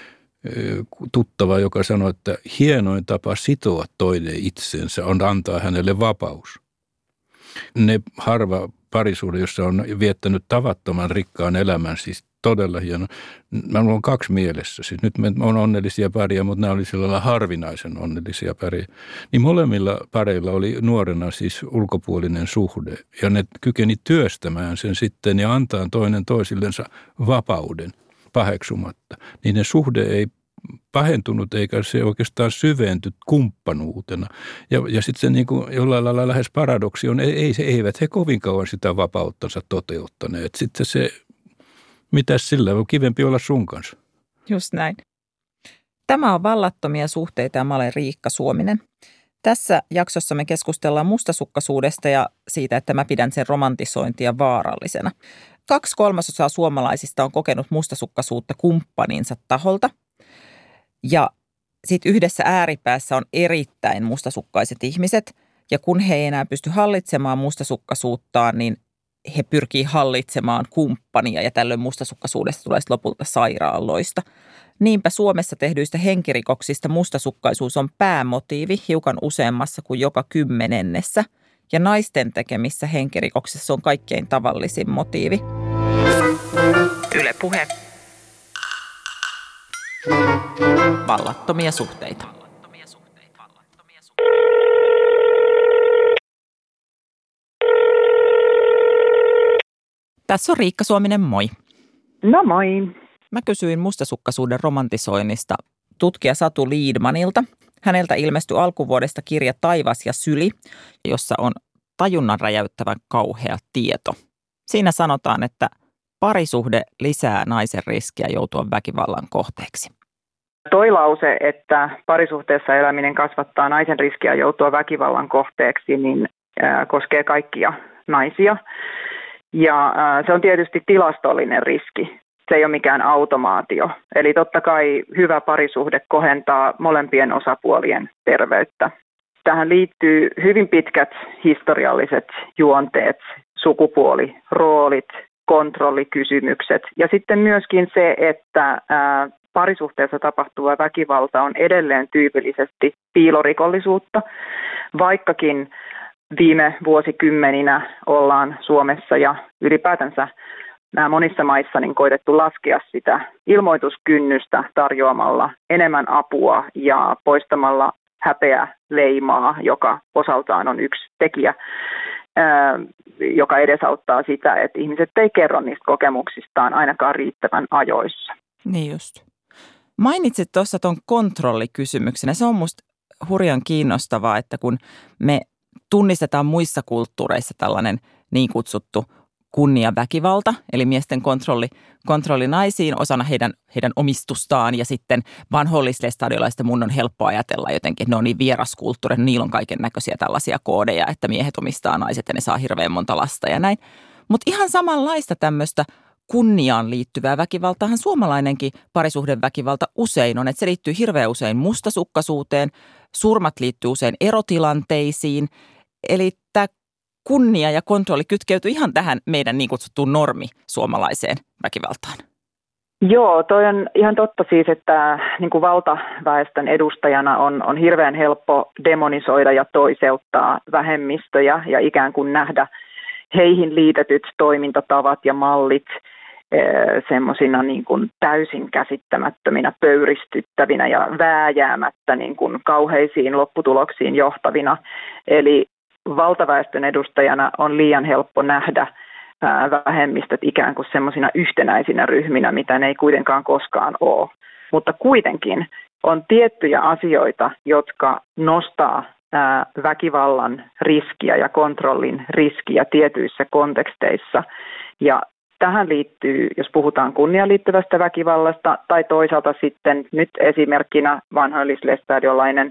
[SPEAKER 4] tuttava, joka sanoi, että hienoin tapa sitoa toinen itsensä on antaa hänelle vapaus. Ne harva parisuhde, jossa on viettänyt tavattoman rikkaan elämän, siis todella hieno. Mä on kaksi mielessä. Siis nyt me on onnellisia paria, mutta nämä oli sillä lailla harvinaisen onnellisia paria. Niin molemmilla pareilla oli nuorena siis ulkopuolinen suhde. Ja ne kykeni työstämään sen sitten ja antaa toinen toisillensa vapauden paheksumatta. Niin ne suhde ei pahentunut eikä se oikeastaan syventy kumppanuutena. Ja sitten se niin kuin jollain lailla lähes paradoksi on, eivät he kovin kauan sitä vapauttansa toteuttaneet. Sitten se, mitäs sillä on kivempi olla sun kanssa.
[SPEAKER 3] Just näin. Tämä on Vallattomia suhteita ja mä olen Riikka Suominen. Tässä jaksossa me keskustellaan mustasukkaisuudesta ja siitä, että mä pidän sen romantisointia vaarallisena. 2/3 suomalaisista on kokenut mustasukkaisuutta kumppaninsa taholta. Ja sitten yhdessä ääripäässä on erittäin mustasukkaiset ihmiset. Ja kun he ei enää pysty hallitsemaan mustasukkaisuuttaan, niin he pyrkii hallitsemaan kumppania ja tällöin mustasukkaisuudesta tulee lopulta sairaaloista. Niinpä Suomessa tehdyistä henkirikoksista mustasukkaisuus on päämotiivi hiukan useammassa kuin joka 10. Ja naisten tekemissä henkirikoksissa on kaikkein tavallisin motiivi.
[SPEAKER 2] Yle Puhe.
[SPEAKER 3] Vallattomia suhteita. Tässä on Riikka Suominen, moi.
[SPEAKER 1] No moi.
[SPEAKER 3] Mä kysyin mustasukkaisuuden romantisoinnista tutkija Satu Liedmanilta. Häneltä ilmestyi alkuvuodesta kirja Taivas ja syli, jossa on tajunnan räjäyttävän kauhea tieto. Siinä sanotaan, että parisuhde lisää naisen riskiä joutua väkivallan kohteeksi?
[SPEAKER 1] Toi lause, että parisuhteessa eläminen kasvattaa naisen riskiä joutua väkivallan kohteeksi, niin koskee kaikkia naisia. Ja se on tietysti tilastollinen riski. Se ei ole mikään automaatio. Eli totta kai hyvä parisuhde kohentaa molempien osapuolien terveyttä. Tähän liittyy hyvin pitkät historialliset juonteet, sukupuoli, roolit, kontrollikysymykset ja sitten myöskin se, että parisuhteessa tapahtuva väkivalta on edelleen tyypillisesti piilorikollisuutta, vaikkakin viime vuosikymmeninä ollaan Suomessa ja ylipäätänsä monissa maissa niin koitettu laskea sitä ilmoituskynnystä tarjoamalla enemmän apua ja poistamalla häpeäleimaa, joka osaltaan on yksi tekijä, joka edesauttaa sitä, että ihmiset ei kerro niistä kokemuksistaan ainakaan riittävän ajoissa.
[SPEAKER 3] Niin just. Mainitsit tuossa tuon kontrollikysymyksenä. Se on musta hurjan kiinnostavaa, että kun me tunnistetaan muissa kulttuureissa tällainen niin kutsuttu kunniaväkivalta, eli miesten kontrolli naisiin osana heidän omistustaan ja sitten vanhollisille stadiolaisille mun on helppo ajatella jotenkin, että ne on niin vieraskulttuureja, niillä on kaiken näköisiä tällaisia koodeja, että miehet omistaa naiset ja ne saa hirveän monta lasta ja näin. Mutta ihan samanlaista tämmöistä kunniaan liittyvää väkivaltaahan suomalainenkin parisuhdeväkivalta usein on, että se liittyy hirveän usein mustasukkaisuuteen, surmat liittyy usein erotilanteisiin, eli tämä kunnia ja kontrolli kytkeytyy ihan tähän meidän niin kutsuttuun normi-suomalaiseen väkivaltaan.
[SPEAKER 1] Joo, toi on ihan totta siis, että niin kuin valtaväestön edustajana on hirveän helppo demonisoida ja toiseuttaa vähemmistöjä ja ikään kuin nähdä heihin liitetyt toimintatavat ja mallit semmoisina niin kuin täysin käsittämättöminä, pöyristyttävinä ja vääjäämättä niin kuin kauheisiin lopputuloksiin johtavina. Eli valtaväestön edustajana on liian helppo nähdä vähemmistöt ikään kuin semmoisina yhtenäisinä ryhminä, mitä ne ei kuitenkaan koskaan ole. Mutta kuitenkin on tiettyjä asioita, jotka nostaa väkivallan riskiä ja kontrollin riskiä tietyissä konteksteissa. Ja tähän liittyy, jos puhutaan kunniaan liittyvästä väkivallasta, tai toisaalta sitten nyt esimerkkinä vanhoillislestadiolainen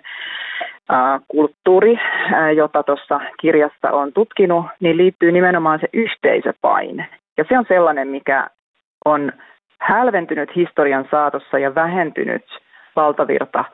[SPEAKER 1] kulttuuri, jota tuossa kirjassa on tutkinut, niin liittyy nimenomaan se yhteisöpaine. Ja se on sellainen, mikä on hälventynyt historian saatossa ja vähentynyt valtavirta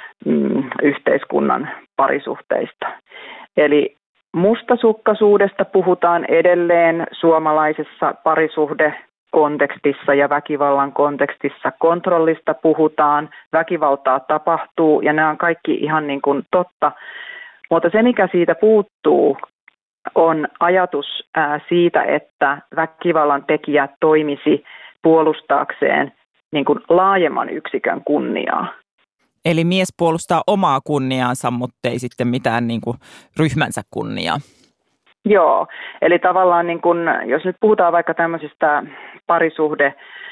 [SPEAKER 1] yhteiskunnan parisuhteista. Eli mustasukkaisuudesta puhutaan edelleen suomalaisessa parisuhdekontekstissa ja väkivallan kontekstissa. Kontrollista puhutaan, väkivaltaa tapahtuu ja nämä on kaikki ihan niin kuin totta. Mutta se, mikä siitä puuttuu, on ajatus siitä, että väkivallan tekijä toimisi puolustaakseen niin kuin laajemman yksikön kunniaa.
[SPEAKER 3] Eli mies puolustaa omaa kunniaansa, mutta ei sitten mitään niin kuin ryhmänsä kunniaa.
[SPEAKER 1] Joo, eli tavallaan niin kun, jos nyt puhutaan vaikka tämmöisistä parisuhde-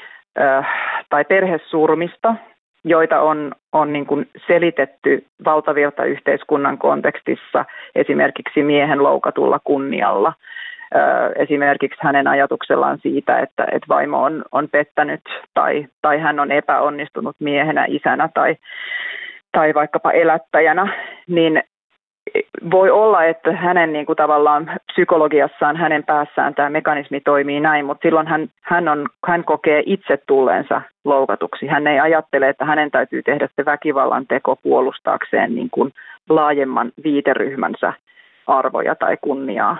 [SPEAKER 1] tai perhesurmista, joita on niin kun selitetty valtavirtayhteiskunnan kontekstissa esimerkiksi miehen loukatulla kunnialla. Esimerkiksi hänen ajatuksellaan siitä, että vaimo on pettänyt tai hän on epäonnistunut miehenä, isänä tai vaikkapa elättäjänä, niin voi olla, että hänen niin kuin tavallaan psykologiassaan, hänen päässään tämä mekanismi toimii näin, mutta silloin hän kokee itse tulleensa loukatuksi. Hän ei ajattele, että hänen täytyy tehdä se väkivallan teko puolustaakseen niin kuin laajemman viiteryhmänsä arvoja tai kunniaa.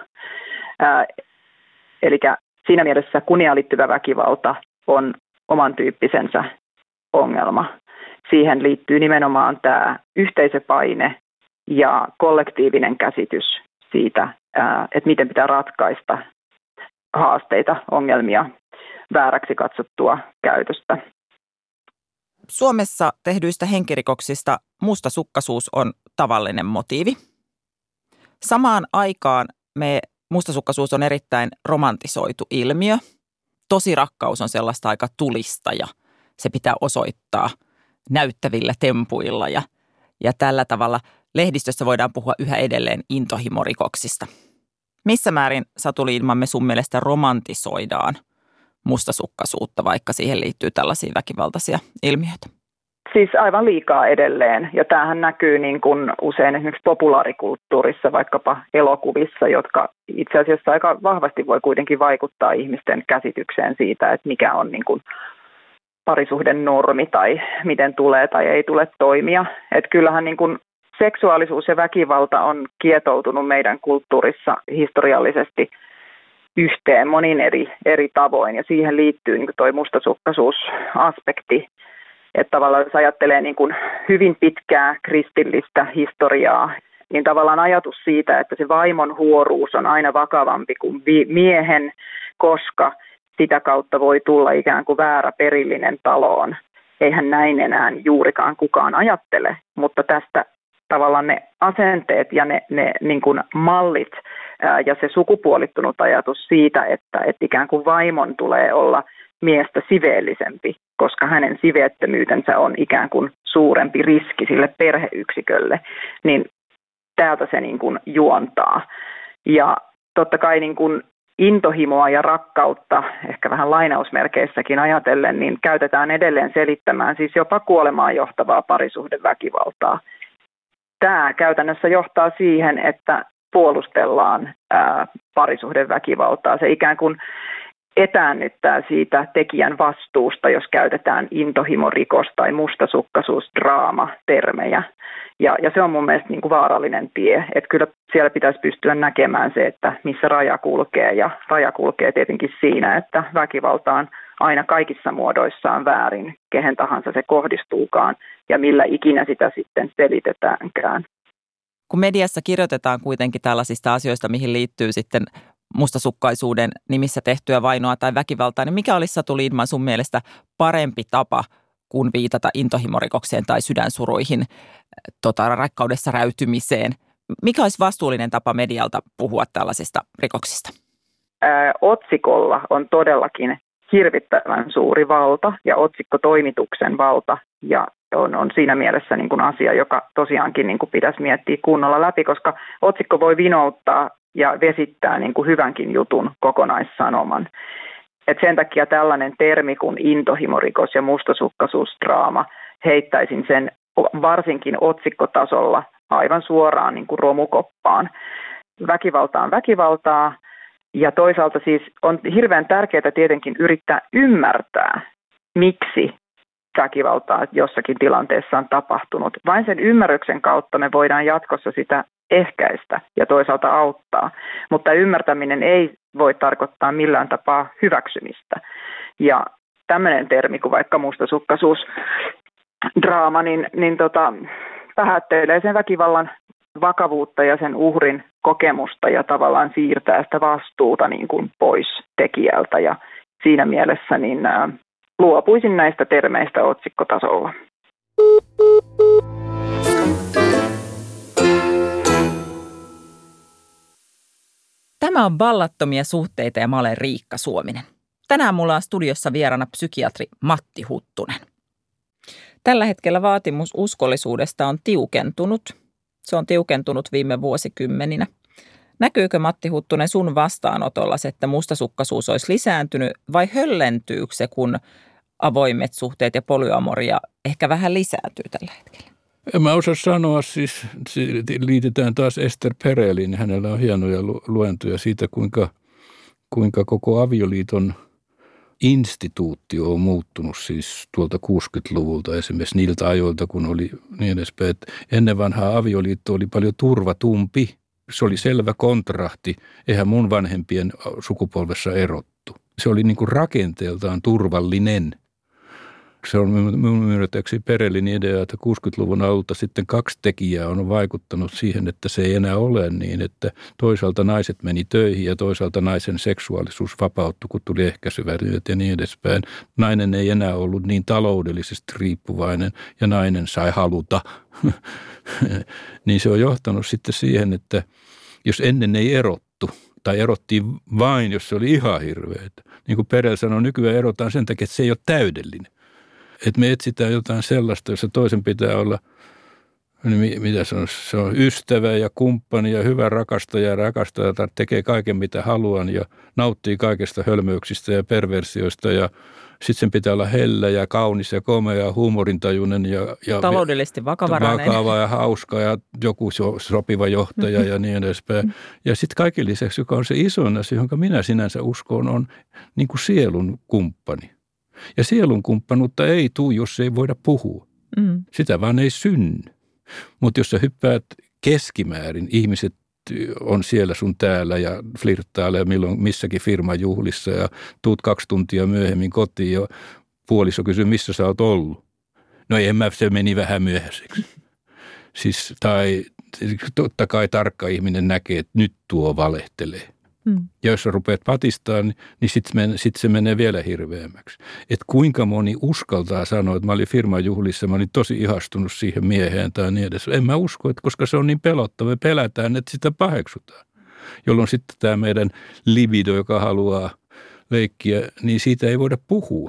[SPEAKER 1] Eli siinä mielessä kunniaan liittyvä väkivalta on oman tyyppisensä ongelma. Siihen liittyy nimenomaan tämä yhteisöpaine ja kollektiivinen käsitys siitä, että miten pitää ratkaista haasteita, ongelmia, vääräksi katsottua käytöstä.
[SPEAKER 3] Suomessa tehdyistä henkirikoksista mustasukkaisuus on tavallinen motiivi. Samaan aikaan mustasukkaisuus on erittäin romantisoitu ilmiö. Tosirakkaus on sellaista aika tulista ja se pitää osoittaa näyttävillä tempuilla ja tällä tavalla lehdistössä voidaan puhua yhä edelleen intohimorikoksista. Missä määrin, Satu Liedman, me sun mielestä romantisoidaan mustasukkaisuutta, vaikka siihen liittyy tällaisia väkivaltaisia ilmiöitä?
[SPEAKER 1] Siis aivan liikaa edelleen, ja tämähän näkyy niin kuin usein esimerkiksi populaarikulttuurissa, vaikkapa elokuvissa, jotka itse asiassa aika vahvasti voi kuitenkin vaikuttaa ihmisten käsitykseen siitä, että mikä on niin kuin parisuhden normi tai miten tulee tai ei tule toimia. Että kyllähän niin kuin seksuaalisuus ja väkivalta on kietoutunut meidän kulttuurissa historiallisesti yhteen monin eri tavoin, ja siihen liittyy niin kuin toi mustasukkaisuusaspekti. Että tavallaan jos ajattelee niin kuin hyvin pitkää kristillistä historiaa, niin tavallaan ajatus siitä, että se vaimon huoruus on aina vakavampi kuin miehen, koska sitä kautta voi tulla ikään kuin väärä perillinen taloon. Eihän näin enää juurikaan kukaan ajattele, mutta tästä tavallaan ne asenteet ja ne niin kuin mallit ja se sukupuolittunut ajatus siitä, että ikään kuin vaimon tulee olla miestä siveellisempi, koska hänen siveettömyytensä on ikään kuin suurempi riski sille perheyksikölle, niin täältä se niin kuin juontaa. Ja totta kai niin kuin intohimoa ja rakkautta, ehkä vähän lainausmerkeissäkin ajatellen, niin käytetään edelleen selittämään siis jopa kuolemaan johtavaa parisuhdeväkivaltaa. Tämä käytännössä johtaa siihen, että puolustellaan parisuhdeväkivaltaa. Se ikään kuin etäännyttää siitä tekijän vastuusta, jos käytetään intohimorikos tai mustasukkaisuusdraama-termejä. Ja se on mun mielestä niin kuin vaarallinen tie. Että kyllä siellä pitäisi pystyä näkemään se, että missä raja kulkee. Ja raja kulkee tietenkin siinä, että väkivalta on aina kaikissa muodoissaan väärin, kehen tahansa se kohdistuukaan ja millä ikinä sitä sitten selitetäänkään.
[SPEAKER 3] Kun mediassa kirjoitetaan kuitenkin tällaisista asioista, mihin liittyy sitten mustasukkaisuuden nimissä tehtyä vainoa tai väkivaltaa, niin mikä olisi, Satu Lindman, sun mielestä parempi tapa kuin viitata intohimorikokseen tai sydänsuruihin, rakkaudessa räytymiseen? Mikä olisi vastuullinen tapa medialta puhua tällaisista rikoksista?
[SPEAKER 1] Otsikolla on todellakin hirvittävän suuri valta ja otsikkotoimituksen valta, ja on siinä mielessä niin kuin asia, joka tosiaankin niin kuin pitäisi miettiä kunnolla läpi, koska otsikko voi vinouttaa ja vesittää niin kuin hyvänkin jutun kokonaissanoman. Et sen takia tällainen termi kuin intohimorikos ja mustasukkaisuusdraama, heittäisin sen varsinkin otsikkotasolla aivan suoraan niin kuin romukoppaan. Väkivalta on väkivaltaa, ja toisaalta siis on hirveän tärkeää tietenkin yrittää ymmärtää, miksi väkivaltaa jossakin tilanteessa on tapahtunut. Vain sen ymmärryksen kautta me voidaan jatkossa sitä ehkäistä ja toisaalta auttaa, mutta ymmärtäminen ei voi tarkoittaa millään tapaa hyväksymistä. Ja tämmöinen termi kuin vaikka mustasukkaisuusdraama, niin vähättelee sen väkivallan vakavuutta ja sen uhrin kokemusta ja tavallaan siirtää sitä vastuuta niin kuin pois tekijältä. Ja siinä mielessä niin luopuisin näistä termeistä otsikkotasolla.
[SPEAKER 3] Tämä on Vallattomia suhteita ja mä olen Riikka Suominen. Tänään mulla on studiossa vieraana psykiatri Matti Huttunen. Tällä hetkellä vaatimus uskollisuudesta on tiukentunut. Se on tiukentunut viime vuosikymmeninä. Näkyykö, Matti Huttunen, sun vastaanotolla se, että mustasukkaisuus olisi lisääntynyt, vai höllentyykö se, kun avoimet suhteet ja polyamoria ehkä vähän lisääntyy tällä hetkellä?
[SPEAKER 4] En mä osaa sanoa, siis liitetään taas Ester Pereliin. Hänellä on hienoja luentoja siitä, kuinka koko avioliiton instituutio on muuttunut siis tuolta 60-luvulta esimerkiksi niiltä ajoilta, kun oli niin edespäin. Että ennen vanhaa avioliitto oli paljon turvatumpi. Se oli selvä kontrahti. Eihän mun vanhempien sukupolvessa erottu. Se oli niin kuin rakenteeltaan turvallinen. Se on minun ymmärtääkseni Perelin idea, että 60-luvun alta sitten 2 tekijää on vaikuttanut siihen, että se ei enää ole niin, että toisaalta naiset meni töihin ja toisaalta naisen seksuaalisuus vapautui, kun tuli ehkäisyvälineet ja niin edespäin. Nainen ei enää ollut niin taloudellisesti riippuvainen ja nainen sai haluta. Niin se on johtanut sitten siihen, että jos ennen ei erottu tai erottiin vain, jos se oli ihan hirveätä. Niin kuin Perel sanoi, nykyään erotaan sen takia, että se ei ole täydellinen. Että me etsitään jotain sellaista, jossa toisen pitää olla mitä se on ystävä ja kumppani ja hyvä rakastaja ja rakastaja tekee kaiken mitä haluan ja nauttii kaikesta hölmöyksistä ja perversioista ja sitten sen pitää olla hellä ja kaunis ja komea ja huumorintajuinen ja
[SPEAKER 3] taloudellisesti vakavarainen.
[SPEAKER 4] Vakava ja hauska ja joku sopiva johtaja ja niin edespäin. Ja sitten kaiken lisäksi, joka on se isoin asia, jonka minä sinänsä uskon, on niin kuin sielun kumppani. Ja sielun kumppanuutta ei tule, jos ei voida puhua. Sitä vaan ei synny. Mutta jos sä hyppäät keskimäärin, ihmiset on siellä sun täällä ja flirttailee milloin missäkin firman juhlissa ja tuut 2 tuntia myöhemmin kotiin ja puoliso kysyy, missä sä oot ollut. No se meni vähän myöhäiseksi. Siis, tai totta kai tarkka ihminen näkee, että nyt tuo valehtelee. Ja jos sä rupeat patistamaan, niin sitten se menee vielä hirveämmäksi. Että kuinka moni uskaltaa sanoa, että mä olin firman juhlissa, mä olin tosi ihastunut siihen mieheen tai niin edes. En mä usko, että koska se on niin pelottava, me pelätään, että sitä paheksutaan. Jolloin sitten tämä meidän libido, joka haluaa leikkiä, niin siitä ei voida puhua.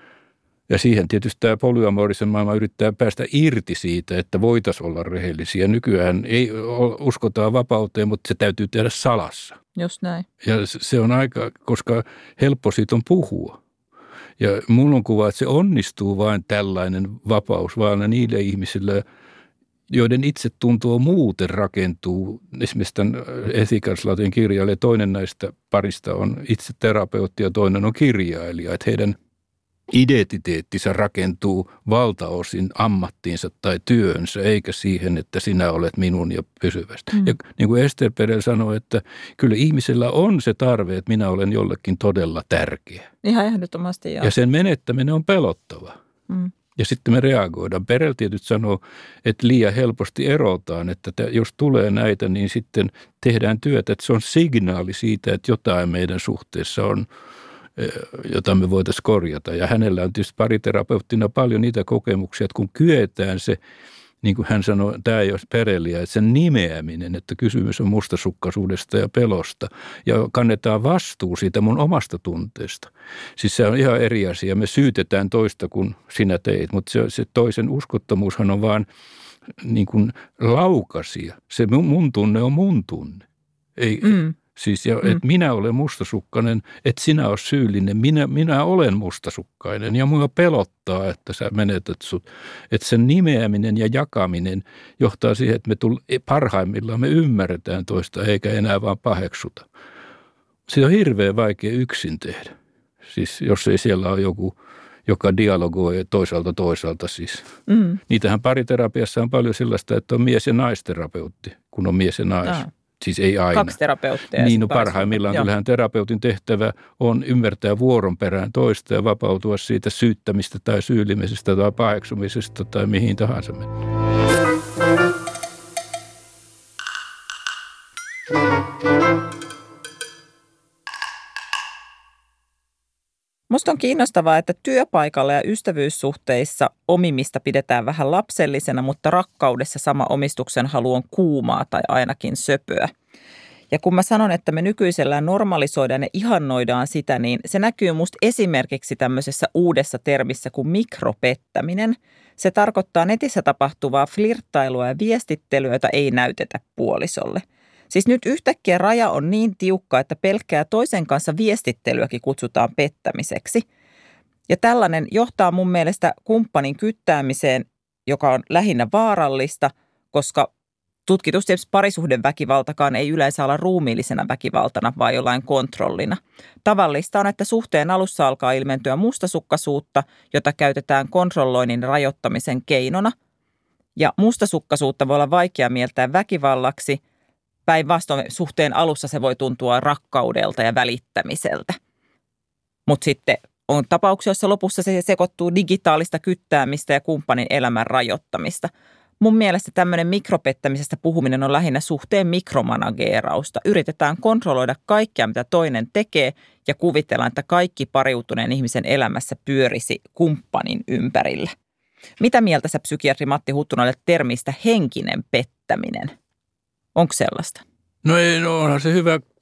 [SPEAKER 4] Ja siihen tietysti tämä polyamorisen maailma yrittää päästä irti siitä, että voitaisiin olla rehellisiä. Nykyään ei uskotaan vapauteen, mutta se täytyy tehdä salassa.
[SPEAKER 3] Just näin.
[SPEAKER 4] Ja se on aika, koska helppo siitä on puhua. Ja mulla on kuva, että se onnistuu vain tällainen vapaus, vaan niille ihmisille, joiden itsetunto muuten rakentuu. Esimerkiksi tämän Ethikarslatin kirjailija, toinen näistä parista on itse terapeutti ja toinen on kirjailija, että heidän identiteettinsä rakentuu valtaosin ammattiinsa tai työhönsä, eikä siihen, että sinä olet minun ja pysyvästi. Ja niin kuin Ester Perel sanoi, että kyllä ihmisellä on se tarve, että minä olen jollekin todella tärkeä.
[SPEAKER 3] Ihan ehdottomasti, joo.
[SPEAKER 4] Ja sen menettäminen on pelottava. Ja sitten me reagoidaan. Perel tietysti sanoo, että liian helposti erotaan, että jos tulee näitä, niin sitten tehdään työtä, että se on signaali siitä, että jotain meidän suhteessa on, jota me voitaisiin korjata. Ja hänellä on tietysti pariterapeuttina paljon niitä kokemuksia, että kun kyetään se, niin kuin hän sanoi, tämä ei ole Pereliä, että sen nimeäminen, että kysymys on mustasukkaisuudesta ja pelosta ja kannetaan vastuu siitä mun omasta tunteesta. Siis se on ihan eri asia. Me syytetään toista, kun sinä teit, mutta se toisen uskottomuushan on vaan niin kuin laukasia. Se mun tunne on mun tunne. Ei, siis, että minä olen mustasukkainen, että sinä olet syyllinen. Minä olen mustasukkainen ja minua pelottaa, että sä menetät sut. Että sen nimeäminen ja jakaminen johtaa siihen, että parhaimmillaan me ymmärretään toista eikä enää vaan paheksuta. Se on hirveän vaikea yksin tehdä. Siis jos ei siellä ole joku, joka dialogoi toisaalta siis. Niitähän pariterapiassa on paljon sellaista, että on mies- ja naisterapeutti, kun on mies ja nais. Siis ei aina.
[SPEAKER 3] 2 terapeuttia.
[SPEAKER 4] Niin, no parhaimmillaan kyllähän terapeutin tehtävä on ymmärtää vuoron perään toista ja vapautua siitä syyttämistä tai syyllimisestä tai paheksumisesta tai mihin tahansa mennä.
[SPEAKER 3] Musta on kiinnostavaa, että työpaikalla ja ystävyyssuhteissa omimista pidetään vähän lapsellisena, mutta rakkaudessa sama omistuksen halu on kuumaa tai ainakin söpöä. Ja kun mä sanon, että me nykyisellään normalisoidaan ja ihannoidaan sitä, niin se näkyy musta esimerkiksi tämmöisessä uudessa termissä kuin mikropettäminen. Se tarkoittaa netissä tapahtuvaa flirttailua ja viestittelyä, jota ei näytetä puolisolle. Siis nyt yhtäkkiä raja on niin tiukka, että pelkkää toisen kanssa viestittelyäkin kutsutaan pettämiseksi. Ja tällainen johtaa mun mielestä kumppanin kyttäämiseen, joka on lähinnä vaarallista, koska tutkitusti parisuhdeväkivaltakaan ei yleensä olla ruumiillisena väkivaltana, vaan jollain kontrollina. Tavallista on, että suhteen alussa alkaa ilmentyä mustasukkaisuutta, jota käytetään kontrolloinnin rajoittamisen keinona. Ja mustasukkaisuutta voi olla vaikea mieltää väkivallaksi. Päinvastoin suhteen alussa se voi tuntua rakkaudelta ja välittämiseltä. Mutta sitten on tapauksia, joissa lopussa se sekoittuu digitaalista kyttäämistä ja kumppanin elämän rajoittamista. Mun mielestä tämmöinen mikropettämisestä puhuminen on lähinnä suhteen mikromanageerausta. Yritetään kontrolloida kaikkea, mitä toinen tekee ja kuvitellaan, että kaikki pariutuneen ihmisen elämässä pyörisi kumppanin ympärillä. Mitä mieltä sä psykiatri Matti Huttunen olet termistä henkinen pettäminen? Onko sellaista?
[SPEAKER 4] No ei, no onhan se hyvä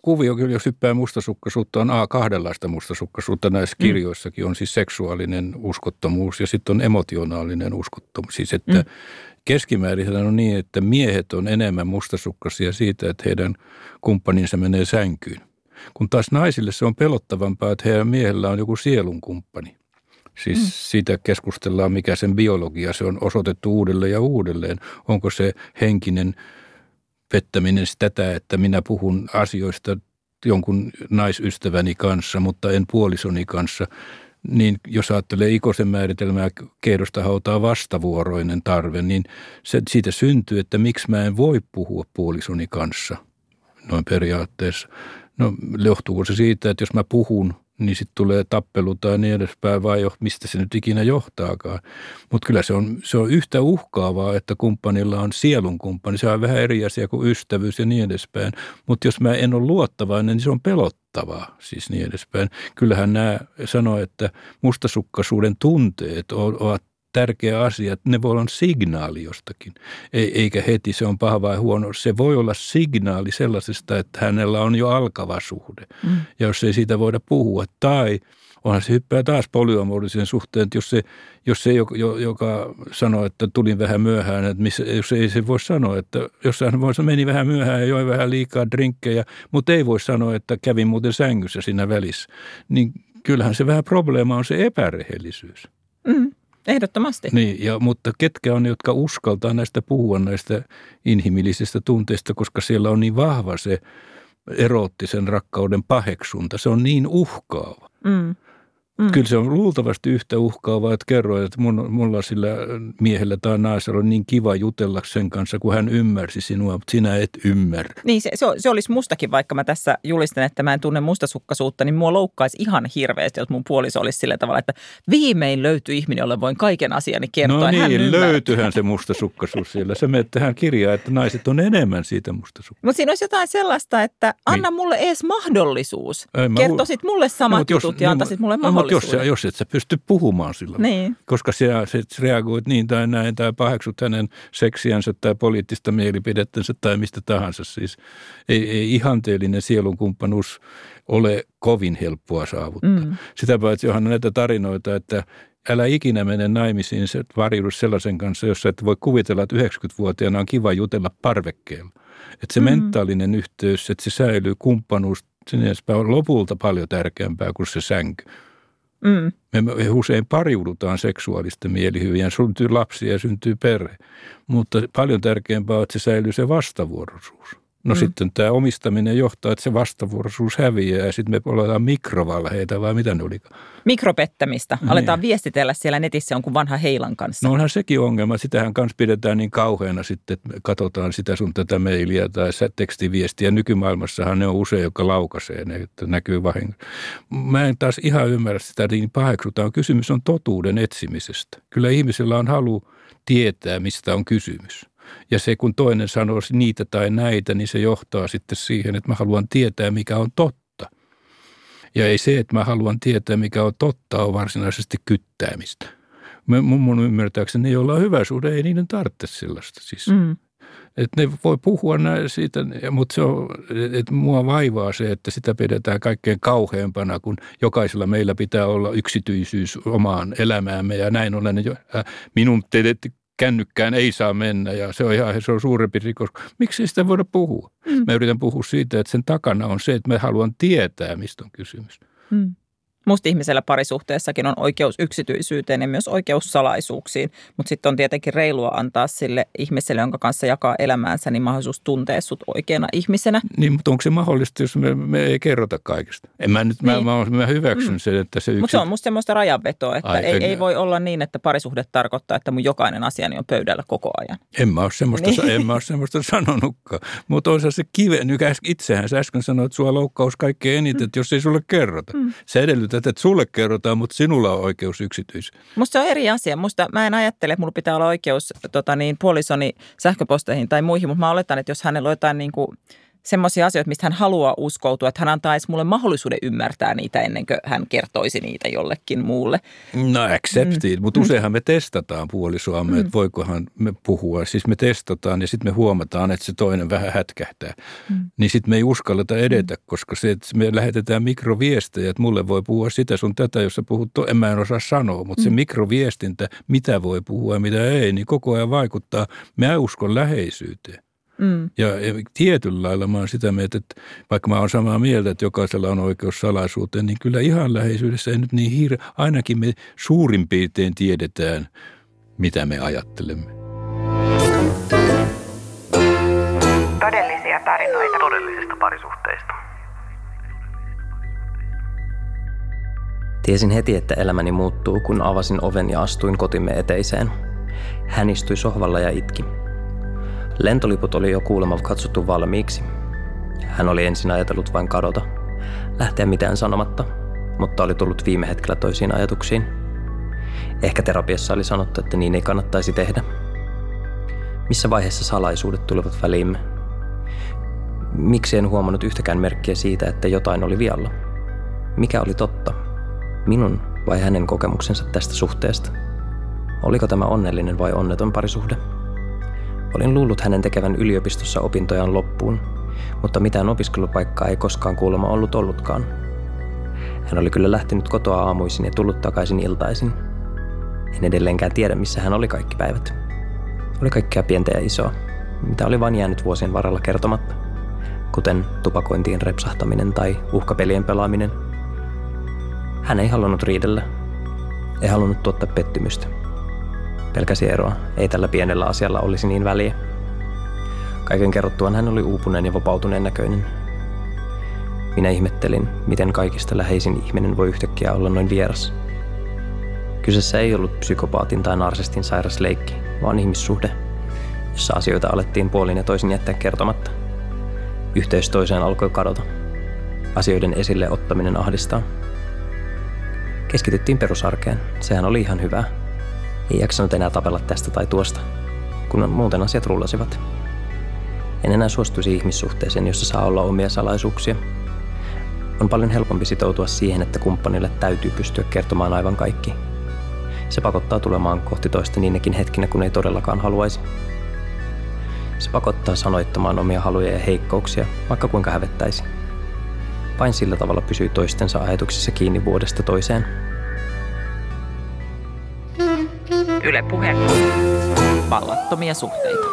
[SPEAKER 4] kuvio kyllä, jos hyppää mustasukkaisuutta, on kahdenlaista mustasukkaisuutta. Näissä kirjoissakin on siis seksuaalinen uskottomuus ja sitten on emotionaalinen uskottomuus. Siis että keskimäärin on niin, että miehet on enemmän mustasukkaisia siitä, että heidän kumppaninsa menee sänkyyn. Kun taas naisille se on pelottavampaa, että heidän miehellä on joku sielunkumppani. Siis siitä keskustellaan, mikä sen biologia, se on osoitettu uudelleen ja uudelleen. Onko se henkinen pettäminen tätä, että minä puhun asioista jonkun naisystäväni kanssa, mutta en puolisoni kanssa. Niin jos ajattelee Ikosen määritelmää kehdosta hautaa vastavuoroinen tarve, niin siitä syntyy, että miksi mä en voi puhua puolisoni kanssa noin periaatteessa. No johtuuko se siitä, että jos mä puhun, niin sitten tulee tappelu tai niin edespäin, vai mistä se nyt ikinä johtaakaan. Mutta kyllä se on yhtä uhkaavaa, että kumppanilla on sielunkumppani. Se on vähän eri asia kuin ystävyys ja niin edespäin. Mutta jos mä en ole luottavainen, niin se on pelottavaa, siis niin edespäin. Kyllähän nämä sanoo, että mustasukkaisuuden tunteet ovat tärkeä asia, että ne voi olla signaali jostakin, eikä heti se on paha vai huono. Se voi olla signaali sellaisesta, että hänellä on jo alkava suhde, ja jos ei siitä voida puhua. Tai onhan se hyppää taas polyamorisen suhteen, että jos se joka sanoo, että tulin vähän myöhään, että jos ei se voi sanoa, että jossain meni vähän myöhään ja joi vähän liikaa drinkkejä, mutta ei voi sanoa, että kävin muuten sängyssä siinä välissä, niin kyllähän se vähän probleema on se epärehellisyys.
[SPEAKER 3] Ehdottomasti.
[SPEAKER 4] Niin, mutta ketkä on ne, jotka uskaltaa näistä puhua näistä inhimillisistä tunteista, koska siellä on niin vahva se eroottisen rakkauden paheksunta. Se on niin uhkaava. Kyllä se on luultavasti yhtä uhkaavaa, että kerroin, että mulla sillä miehellä tai naisella on niin kiva jutella sen kanssa, kun hän ymmärsi sinua, mutta sinä et ymmärrä.
[SPEAKER 3] Niin se olisi mustakin, vaikka mä tässä julistan, että mä en tunne mustasukkaisuutta, niin mua loukkaisi ihan hirveästi, jos mun puoliso olisi sillä tavalla, että viimein löytyi ihminen, jolle voin kaiken asiani kertoa.
[SPEAKER 4] No niin, löytyyhän se mustasukkaisuus siellä. Se menee tähän kirjaan, että naiset on enemmän siitä mustasukkaisuudesta.
[SPEAKER 3] Mutta siinä olisi jotain sellaista, että anna mulle edes mahdollisuus. Kertoisit mulle samat jutut ja antaisit mulle mahdollisuus.
[SPEAKER 4] Jos et sä pysty puhumaan silloin, koska sä reagoit niin tai näin tai paheksut hänen seksiänsä tai poliittista mielipidettänsä tai mistä tahansa. Siis ei ihanteellinen sielunkumppanuus ole kovin helppoa saavuttaa. Sitä paitsi onhan näitä tarinoita, että älä ikinä mene naimisiin variudu sellaisen kanssa, jossa et voi kuvitella, että 90-vuotiaana on kiva jutella parvekkeella. Että se mentaalinen yhteys, että se säilyy kumppanuus, sen edespäin on lopulta paljon tärkeämpää kuin se sänky. Me usein pariudutaan seksuaalisten mielihyvien, syntyy lapsia ja syntyy perhe, mutta paljon tärkeämpää on, että se säilyy se vastavuoroisuus. No sitten tämä omistaminen johtaa, että se vastavuoroisuus häviää ja sitten me oletaan mikrovalheita vai mitä ne olikaan.
[SPEAKER 3] Mikropettämistä. Aletaan viestitellä siellä netissä jonkun vanha heilan kanssa.
[SPEAKER 4] No onhan sekin ongelma. Sitähän kanssa pidetään niin kauheana sitten, että katsotaan sitä sun tätä mailia tai tekstiviestiä. Nykymaailmassahan ne on usein, joka laukaisee ne, että näkyy vahingossa. Mä en taas ihan ymmärrä sitä, niin paheksutaan. Kysymys on totuuden etsimisestä. Kyllä ihmisellä on halu tietää, mistä on kysymys. Ja se, kun toinen sanoo niitä tai näitä, niin se johtaa sitten siihen, että mä haluan tietää, mikä on totta. Ja ei se, että mä haluan tietää, mikä on totta, on varsinaisesti kyttäämistä. Mun ymmärtääkseni, joilla on hyvä suhde, ei niiden tarvitse sellaista. Siis. Että ne voi puhua siitä, mutta se on, että mua vaivaa se, että sitä pidetään kaikkein kauheampana, kun jokaisella meillä pitää olla yksityisyys omaan elämäämme ja näin ollen minun kännykkään ei saa mennä ja se on suurempi rikos. Miksi sitä voida puhua? Mä yritän puhua siitä, että sen takana on se, että mä haluan tietää, mistä on kysymys.
[SPEAKER 3] Musta ihmisellä parisuhteessakin on oikeus yksityisyyteen ja myös oikeus salaisuuksiin, mutta sitten on tietenkin reilua antaa sille ihmiselle, jonka kanssa jakaa elämäänsä, niin mahdollisuus tuntea sut oikeana ihmisenä.
[SPEAKER 4] Niin, mutta onko se mahdollista, jos me ei kerrota kaikesta? Mä hyväksyn sen, että se
[SPEAKER 3] Mutta se on musta semmoista rajanvetoa, että ei voi olla niin, että parisuhde tarkoittaa, että mun jokainen asiani on pöydällä koko ajan.
[SPEAKER 4] En mä ole semmoista sanonutkaan, mutta on se kive. Nyt itsehän sä äsken sanoit, että sua loukkaus kaikkein eniten, että jos ei sulle kerrota. Se edellytää, että sulle kerrotaan, mutta sinulla on oikeus yksityiseen.
[SPEAKER 3] Musta se on eri asia. Mä en ajattele, että mulla pitää olla oikeus puolisoni sähköposteihin tai muihin, mutta mä oletan, että jos hänellä on jotain niin kuin semmoisia asioita, mistä hän haluaa uskoutua, että hän antaisi mulle mahdollisuuden ymmärtää niitä ennen kuin hän kertoisi niitä jollekin muulle.
[SPEAKER 4] No accepted, mutta useinhan me testataan puolisoamme, että voikohan me puhua. Siis me testataan ja sitten me huomataan, että se toinen vähän hätkähtää. Niin sitten me ei uskalleta edetä, koska se, että me lähetetään mikroviestejä, että mulle voi puhua sitä sun tätä, jos sä puhut, en osaa sanoa, mutta se mikroviestintä, mitä voi puhua ja mitä ei, niin koko ajan vaikuttaa. Mä uskon läheisyyteen. Ja tietyllä lailla mä oon sitä mieltä, että vaikka mä oon samaa mieltä, että jokaisella on oikeus salaisuuteen, niin kyllä ihan läheisyydessä ei nyt niin ainakin me suurin piirtein tiedetään, mitä me ajattelemme.
[SPEAKER 2] Todellisia tarinoita todellisista parisuhteista.
[SPEAKER 6] Tiesin heti, että elämäni muuttuu, kun avasin oven ja astuin kotimme eteiseen. Hän istui sohvalla ja itki. Lentoliput oli jo kuulemma katsottu valmiiksi. Hän oli ensin ajatellut vain kadota, lähteä mitään sanomatta, mutta oli tullut viime hetkellä toisiin ajatuksiin. Ehkä terapiassa oli sanottu, että niin ei kannattaisi tehdä. Missä vaiheessa salaisuudet tulivat väliimme? Miksi en huomannut yhtäkään merkkiä siitä, että jotain oli vialla? Mikä oli totta? Minun vai hänen kokemuksensa tästä suhteesta? Oliko tämä onnellinen vai onneton parisuhde? Olin luullut hänen tekevän yliopistossa opintojaan loppuun, mutta mitään opiskelupaikkaa ei koskaan kuulemma ollutkaan. Hän oli kyllä lähtenyt kotoa aamuisin ja tullut takaisin iltaisin. En edelleenkään tiedä, missä hän oli kaikki päivät. Oli kaikkea pientä ja isoa, mitä oli vain jäänyt vuosien varrella kertomatta, kuten tupakointiin repsahtaminen tai uhkapelien pelaaminen. Hän ei halunnut riidellä, ei halunnut tuottaa pettymystä. Pelkäsi eroa, ei tällä pienellä asialla olisi niin väliä. Kaiken kerrottuaan hän oli uupuneen ja vapautuneen näköinen. Minä ihmettelin, miten kaikista läheisin ihminen voi yhtäkkiä olla noin vieras. Kyseessä ei ollut psykopaatin tai narsistin sairas leikki, vaan ihmissuhde, jossa asioita alettiin puolin ja toisin jättää kertomatta. Yhteys toiseen alkoi kadota. Asioiden esille ottaminen ahdistaa. Keskityttiin perusarkeen, sehän oli ihan hyvää. Ei jaksanut enää tapella tästä tai tuosta, kun muuten asiat rullasivat. En enää suostuisi ihmissuhteeseen, jossa saa olla omia salaisuuksia. On paljon helpompi sitoutua siihen, että kumppanille täytyy pystyä kertomaan aivan kaikki. Se pakottaa tulemaan kohti toista niinäkin hetkinä, kun ei todellakaan haluaisi. Se pakottaa sanoittamaan omia haluja ja heikkouksia, vaikka kuinka hävettäisi. Vain sillä tavalla pysyy toistensa ajatuksissa kiinni vuodesta toiseen.
[SPEAKER 2] Yle Puhe.
[SPEAKER 3] Vallattomia suhteita.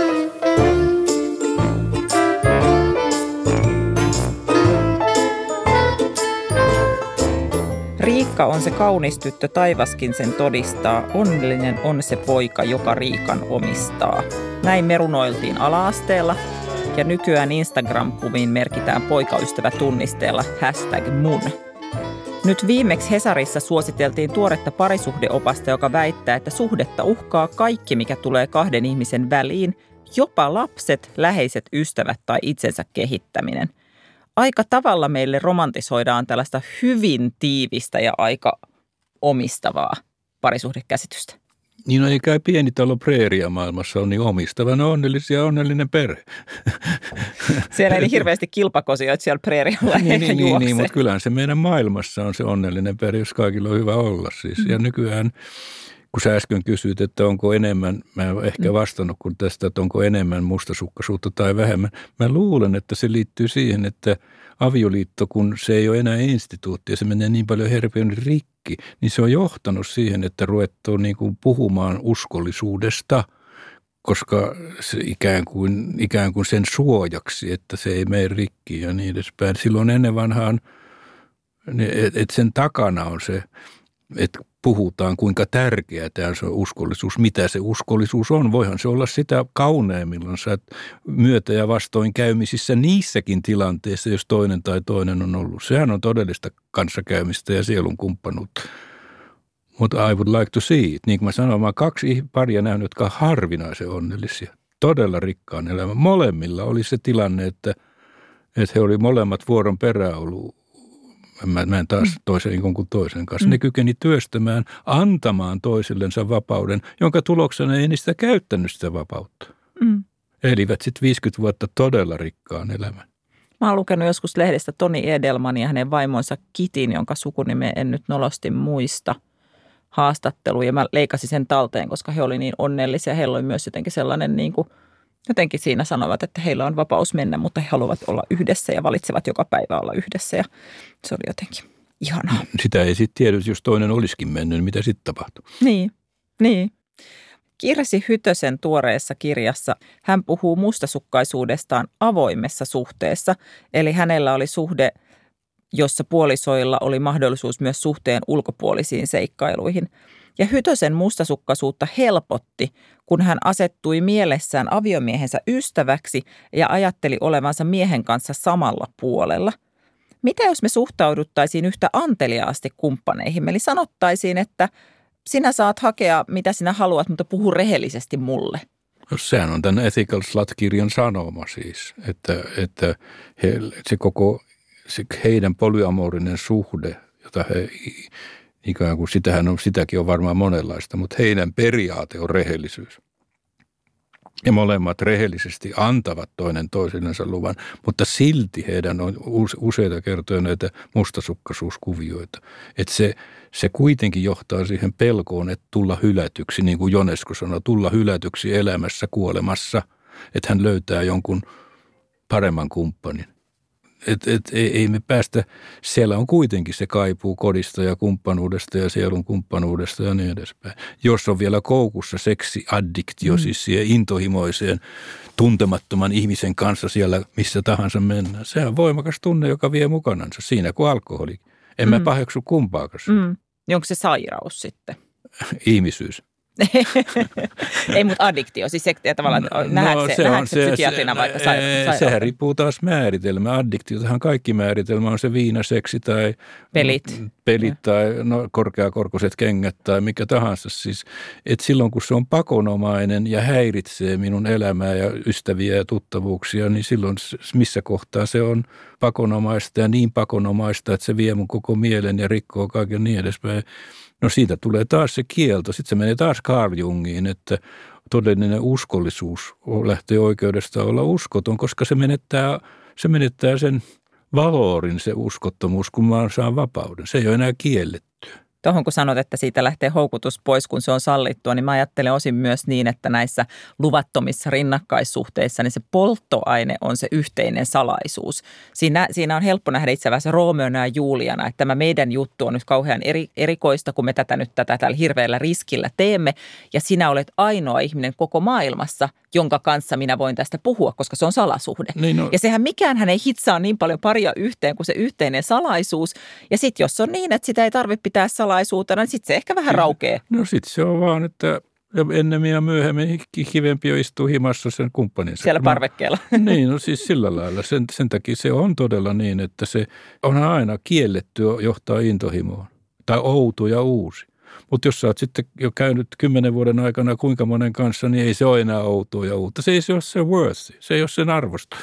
[SPEAKER 3] Riikka on se kaunis tyttö, taivaskin sen todistaa. Onnellinen on se poika, joka Riikan omistaa. Näin me runoiltiin ala-asteella ja nykyään Instagram-kuviin merkitään poikaystävä tunnisteella #mun. Nyt viimeksi Hesarissa suositeltiin tuoretta parisuhdeopasta, joka väittää, että suhdetta uhkaa kaikki, mikä tulee kahden ihmisen väliin, jopa lapset, läheiset ystävät tai itsensä kehittäminen. Aika tavalla meille romantisoidaan tällaista hyvin tiivistä ja aika omistavaa parisuhdekäsitystä.
[SPEAKER 4] Niin eikä pienitalo preeriamaailmassa on niin omistavan onnellisia onnellinen perhe.
[SPEAKER 3] Siellä ei niin hirveästi kilpakosioita siellä preerialla juoksee.
[SPEAKER 4] Niin, mutta kyllähän se meidän maailmassa on se onnellinen perhe, jos kaikilla on hyvä olla siis. Ja nykyään, kun sä äsken kysyit, että onko enemmän, mä en ehkä vastannut kuin tästä, että onko enemmän mustasukkaisuutta tai vähemmän. Mä luulen, että se liittyy siihen, että avioliitto, kun se ei ole enää instituutti ja se menee niin paljon herpiön rikki, niin se on johtanut siihen, että ruvettiin niin kuin puhumaan uskollisuudesta, koska se ikään kuin sen suojaksi, että se ei mene rikki ja niin edespäin. Silloin ennen vanhaan, että sen takana on se, että puhutaan, kuinka tärkeää tämä on se uskollisuus, mitä se uskollisuus on. Voihan se olla sitä kauneimmillaan myötä- ja vastoinkäymisissä niissäkin tilanteissa, jos toinen tai toinen on ollut. Sehän on todellista kanssakäymistä ja sielun kumppanuutta. Mutta I would like to see it. Niin kuin mä sanoin, mä oon 2 paria nähnyt, jotka on harvinaisen onnellisia. Todella rikkaan elämän. Molemmilla oli se tilanne, että he oli molemmat vuoron perään ollut. Mä en taas toisen kuin toisen kanssa. Ne kykeni työstämään, antamaan toisillensa vapauden, jonka tuloksena ei niistä käyttänyt sitä vapautta. Elivät sitten 50 vuotta todella rikkaan elämän.
[SPEAKER 3] Mä oon lukenut joskus lehdestä Toni Edelmanin ja hänen vaimonsa Kitin, jonka sukunimeä en nyt nolosti muista, haastatteluun. Ja mä leikasin sen talteen, koska he oli niin onnellisia. Heillä oli myös jotenkin sellainen, niin kuin, jotenkin siinä sanovat, että heillä on vapaus mennä, mutta he haluavat olla yhdessä ja valitsevat joka päivä olla yhdessä. Ja se oli jotenkin ihanaa.
[SPEAKER 4] Sitä ei sitten tiedä, jos toinen olisikin mennyt, niin mitä sitten tapahtuu.
[SPEAKER 3] Niin. Kirsi Hytösen tuoreessa kirjassa hän puhuu mustasukkaisuudestaan avoimessa suhteessa, eli hänellä oli suhde, jossa puolisoilla oli mahdollisuus myös suhteen ulkopuolisiin seikkailuihin. Ja Hytösen mustasukkaisuutta helpotti, kun hän asettui mielessään aviomiehensä ystäväksi ja ajatteli olevansa miehen kanssa samalla puolella. Mitä jos me suhtauduttaisiin yhtä anteliaasti kumppaneihin? Eli sanottaisiin, että sinä saat hakea, mitä sinä haluat, mutta puhu rehellisesti mulle.
[SPEAKER 4] No, sehän on tämän Ethical Slut-kirjan sanoma siis, että heidän polyamorinen suhde, jota he ikään kuin sitäkin on varmaan monenlaista, mutta heidän periaate on rehellisyys. Ja molemmat rehellisesti antavat toinen toisillensa luvan, mutta silti heidän on useita kertoja näitä mustasukkaisuuskuvioita. Että se kuitenkin johtaa siihen pelkoon, että tulla hylätyksi, niin kuin Ionesco sanoi, tulla hylätyksi elämässä, kuolemassa, että hän löytää jonkun paremman kumppanin. Ei me päästä, siellä on kuitenkin se kaipuu kodista ja kumppanuudesta ja sielun kumppanuudesta ja niin edespäin. Jos on vielä koukussa seksiaddiktio, siis siihen intohimoiseen tuntemattoman ihmisen kanssa siellä missä tahansa mennään. Se on voimakas tunne, joka vie mukanansa siinä kuin alkoholi. En mä paheksu kumpaakaan.
[SPEAKER 3] Onko se sairaus sitten?
[SPEAKER 4] Ihmisyys.
[SPEAKER 3] Ei, mutta addiktio, siis se tavallaan nähdäänkö se psykiatrina vaikka sairaus?
[SPEAKER 4] Sehän riippuu taas määritelmä. Addiktiotahan kaikki määritelmä on se viinaseksi tai pelit tai korkeakorkoiset kengät tai mikä tahansa. Siis, että silloin kun se on pakonomainen ja häiritsee minun elämää ja ystäviä ja tuttavuuksia, niin silloin missä kohtaa se on pakonomaista ja niin pakonomaista, että se vie mun koko mielen ja rikkoo kaiken niin edespäin. No siitä tulee taas se kielto. Sitten se menee taas Carl Jungiin, että todellinen uskollisuus lähtee oikeudesta olla uskoton, koska se menettää sen valorin, se uskottomuus, kun mä saan vapauden. Se ei ole enää kiellettyä.
[SPEAKER 3] Tuohon kun sanot, että siitä lähtee houkutus pois, kun se on sallittua, niin mä ajattelen osin myös niin, että näissä luvattomissa rinnakkaissuhteissa niin se polttoaine on se yhteinen salaisuus. Siinä on helppo nähdä itse asiassa Roomeona ja Juliana, että tämä meidän juttu on nyt kauhean erikoista, kun me tätä tällä hirveällä riskillä teemme. Ja sinä olet ainoa ihminen koko maailmassa, jonka kanssa minä voin tästä puhua, koska se on salasuhde. Niin no. Ja sehän mikäänhän ei hitsaa niin paljon paria yhteen kuin se yhteinen salaisuus. Ja sitten jos on niin, että sitä ei tarvitse pitää salaisuutena, niin sitten se ehkä vähän raukee.
[SPEAKER 4] No sitten se on vaan, että ennemmin ja myöhemmin kivempi jo istuu himassa sen kumppaninsa.
[SPEAKER 3] Siellä parvekkeella.
[SPEAKER 4] Niin, no siis sillä lailla. Sen takia se on todella niin, että se on aina kielletty johtaa intohimoon. Tai outo ja uusi. Mutta jos sä oot sitten jo käynyt 10 vuoden aikana kuinka monen kanssa, niin ei se ole enää outoa ja uutta. Se ei ole se worth, se ei ole sen arvosta.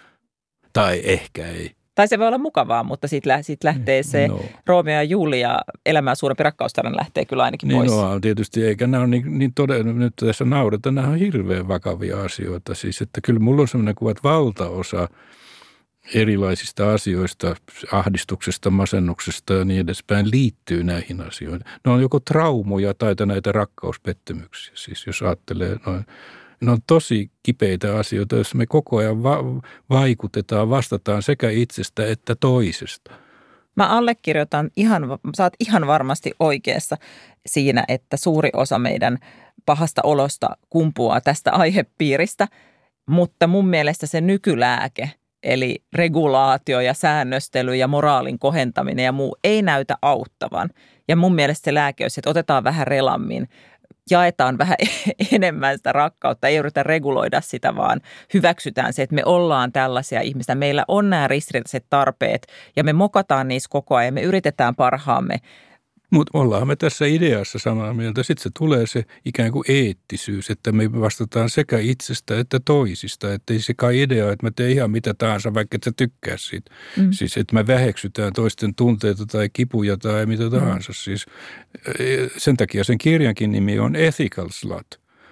[SPEAKER 4] Tai ehkä ei.
[SPEAKER 3] Tai se voi olla mukavaa, mutta siitä lähtee se Roomeo ja Julia, elämää suurempi rakkaustarina lähtee kyllä ainakin pois.
[SPEAKER 4] No tietysti, eikä nämä ole niin todella, nyt tässä nauretaan, nämä on hirveän vakavia asioita. Siis, että kyllä mulla on sellainen kuva, että valtaosa erilaisista asioista, ahdistuksesta, masennuksesta ja niin edespäin liittyy näihin asioihin. Ne on joko traumoja tai näitä rakkauspettymyksiä, siis jos ajattelee noin. Ne on tosi kipeitä asioita, jos me koko ajan vaikutetaan, vastataan sekä itsestä että toisesta.
[SPEAKER 3] Mä allekirjoitan sä oot ihan varmasti oikeassa siinä, että suuri osa meidän pahasta olosta kumpuaa tästä aihepiiristä, mutta mun mielestä se nykylääke, eli regulaatio ja säännöstely ja moraalin kohentaminen ja muu ei näytä auttavan. Ja mun mielestä se lääke on, että otetaan vähän relammin, jaetaan vähän enemmän sitä rakkautta, ei yritä reguloida sitä, vaan hyväksytään se, että me ollaan tällaisia ihmisiä. Meillä on nämä ristiriitaiset tarpeet ja me mokataan niissä koko ajan ja me yritetään parhaamme.
[SPEAKER 4] Mutta ollaan me tässä ideassa samaa mieltä. Sitten se tulee se ikään kuin eettisyys, että me vastataan sekä itsestä että toisista. Että ei se kai idea, että mä teen ihan mitä tahansa, vaikka et sä tykkää siitä. Siis että me väheksytään toisten tunteita tai kipuja tai mitä tahansa. Siis sen takia sen kirjankin nimi on Ethical Slut.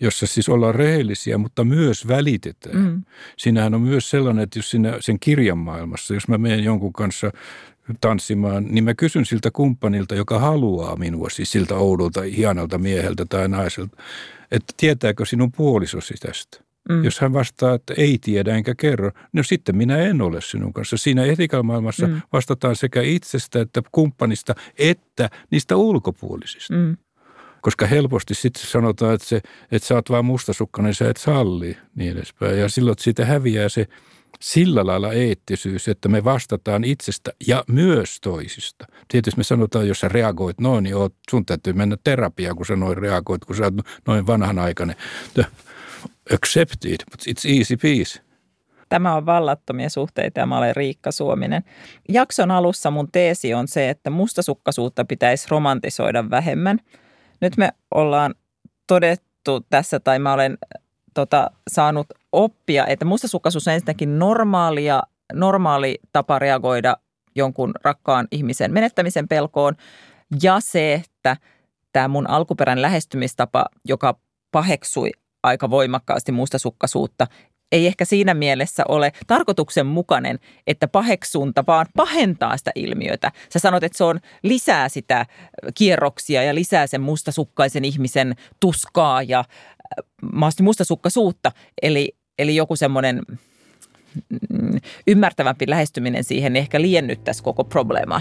[SPEAKER 4] jossa siis ollaan rehellisiä, mutta myös välitetään. Siinähän on myös sellainen, että jos sen kirjan maailmassa, jos mä menen jonkun kanssa tanssimaan, niin mä kysyn siltä kumppanilta, joka haluaa minua, siis siltä oudolta, hienolta mieheltä tai naiselta, että tietääkö sinun puolisosi tästä? Jos hän vastaa, että ei tiedä enkä kerro, no sitten minä en ole sinun kanssa. Siinä etiikalmaailmassa vastataan sekä itsestä että kumppanista että niistä ulkopuolisista. Koska helposti sitten sanotaan, että sä oot vaan mustasukkainen, niin sä et salli niin edespäin. Ja silloin siitä häviää se sillä lailla eettisyys, että me vastataan itsestä ja myös toisista. Tietysti me sanotaan, jos sä reagoit noin, niin sun täytyy mennä terapiaan, kun sä noin reagoit, kun sä oot noin vanhanaikainen. Accepted, but it's easy peasy.
[SPEAKER 3] Tämä on Vallattomia suhteita ja mä olen Riikka Suominen. Jakson alussa mun teesi on se, että mustasukkaisuutta pitäisi romantisoida vähemmän. Nyt me ollaan todettu tässä, tai mä olen saanut oppia, että mustasukkaisuus on ensinnäkin normaali tapa reagoida jonkun rakkaan ihmisen menettämisen pelkoon. Ja se, että tämä mun alkuperäinen lähestymistapa, joka paheksui aika voimakkaasti mustasukkaisuutta, ei ehkä siinä mielessä ole tarkoituksenmukainen, että paheksunta vaan pahentaa sitä ilmiötä. Sä sanot, että se on lisää sitä kierroksia ja lisää sen mustasukkaisen ihmisen tuskaa ja mustasukkaisuutta. Eli joku semmoinen ymmärtävämpi lähestyminen siihen ehkä liennyttäisi koko probleemaa.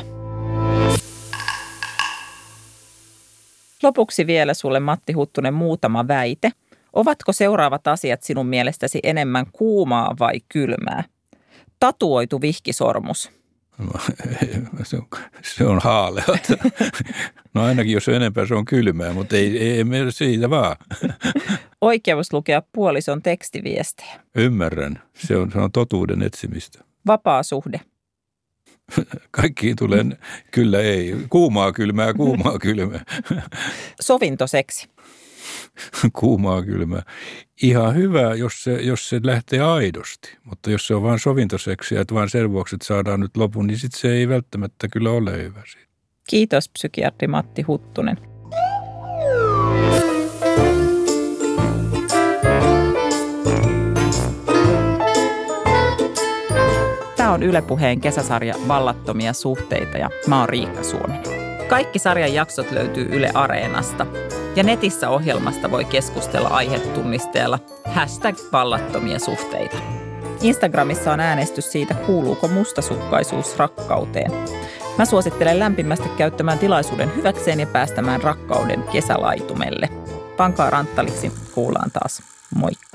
[SPEAKER 3] Lopuksi vielä sulle, Matti Huttunen, muutama väite. Ovatko seuraavat asiat sinun mielestäsi enemmän kuumaa vai kylmää? Tatuoitu vihkisormus.
[SPEAKER 4] Se on haaleata. No ainakin jos on enempää, se on kylmää, mutta ei siitä vaan.
[SPEAKER 3] Oikeus lukea puolison tekstiviestejä.
[SPEAKER 4] Ymmärrän. Se on totuuden etsimistä.
[SPEAKER 3] Vapaa suhde.
[SPEAKER 4] Kaikkiin tulee kyllä ei. Kuumaa kylmää.
[SPEAKER 3] Sovintoseksi.
[SPEAKER 4] Kuumaa kylmää. Ihan hyvä, jos se lähtee aidosti, mutta jos se on vain sovintoseksiä, että vain sen vuoksi, että saadaan nyt lopun, niin sitten se ei välttämättä kyllä ole hyvä siitä.
[SPEAKER 3] Kiitos psykiatri Matti Huttunen. Tämä on Yle Puheen kesäsarja Vallattomia suhteita ja mä oon Riikka Suominen. Kaikki sarjan jaksot löytyy Yle Areenasta ja netissä ohjelmasta voi keskustella aihetunnisteella #vallattomia suhteita. Instagramissa on äänestys siitä, kuuluuko mustasukkaisuus rakkauteen. Mä suosittelen lämpimästi käyttämään tilaisuuden hyväkseen ja päästämään rakkauden kesälaitumelle. Pankaa ranttaliksi, kuullaan taas. Moi!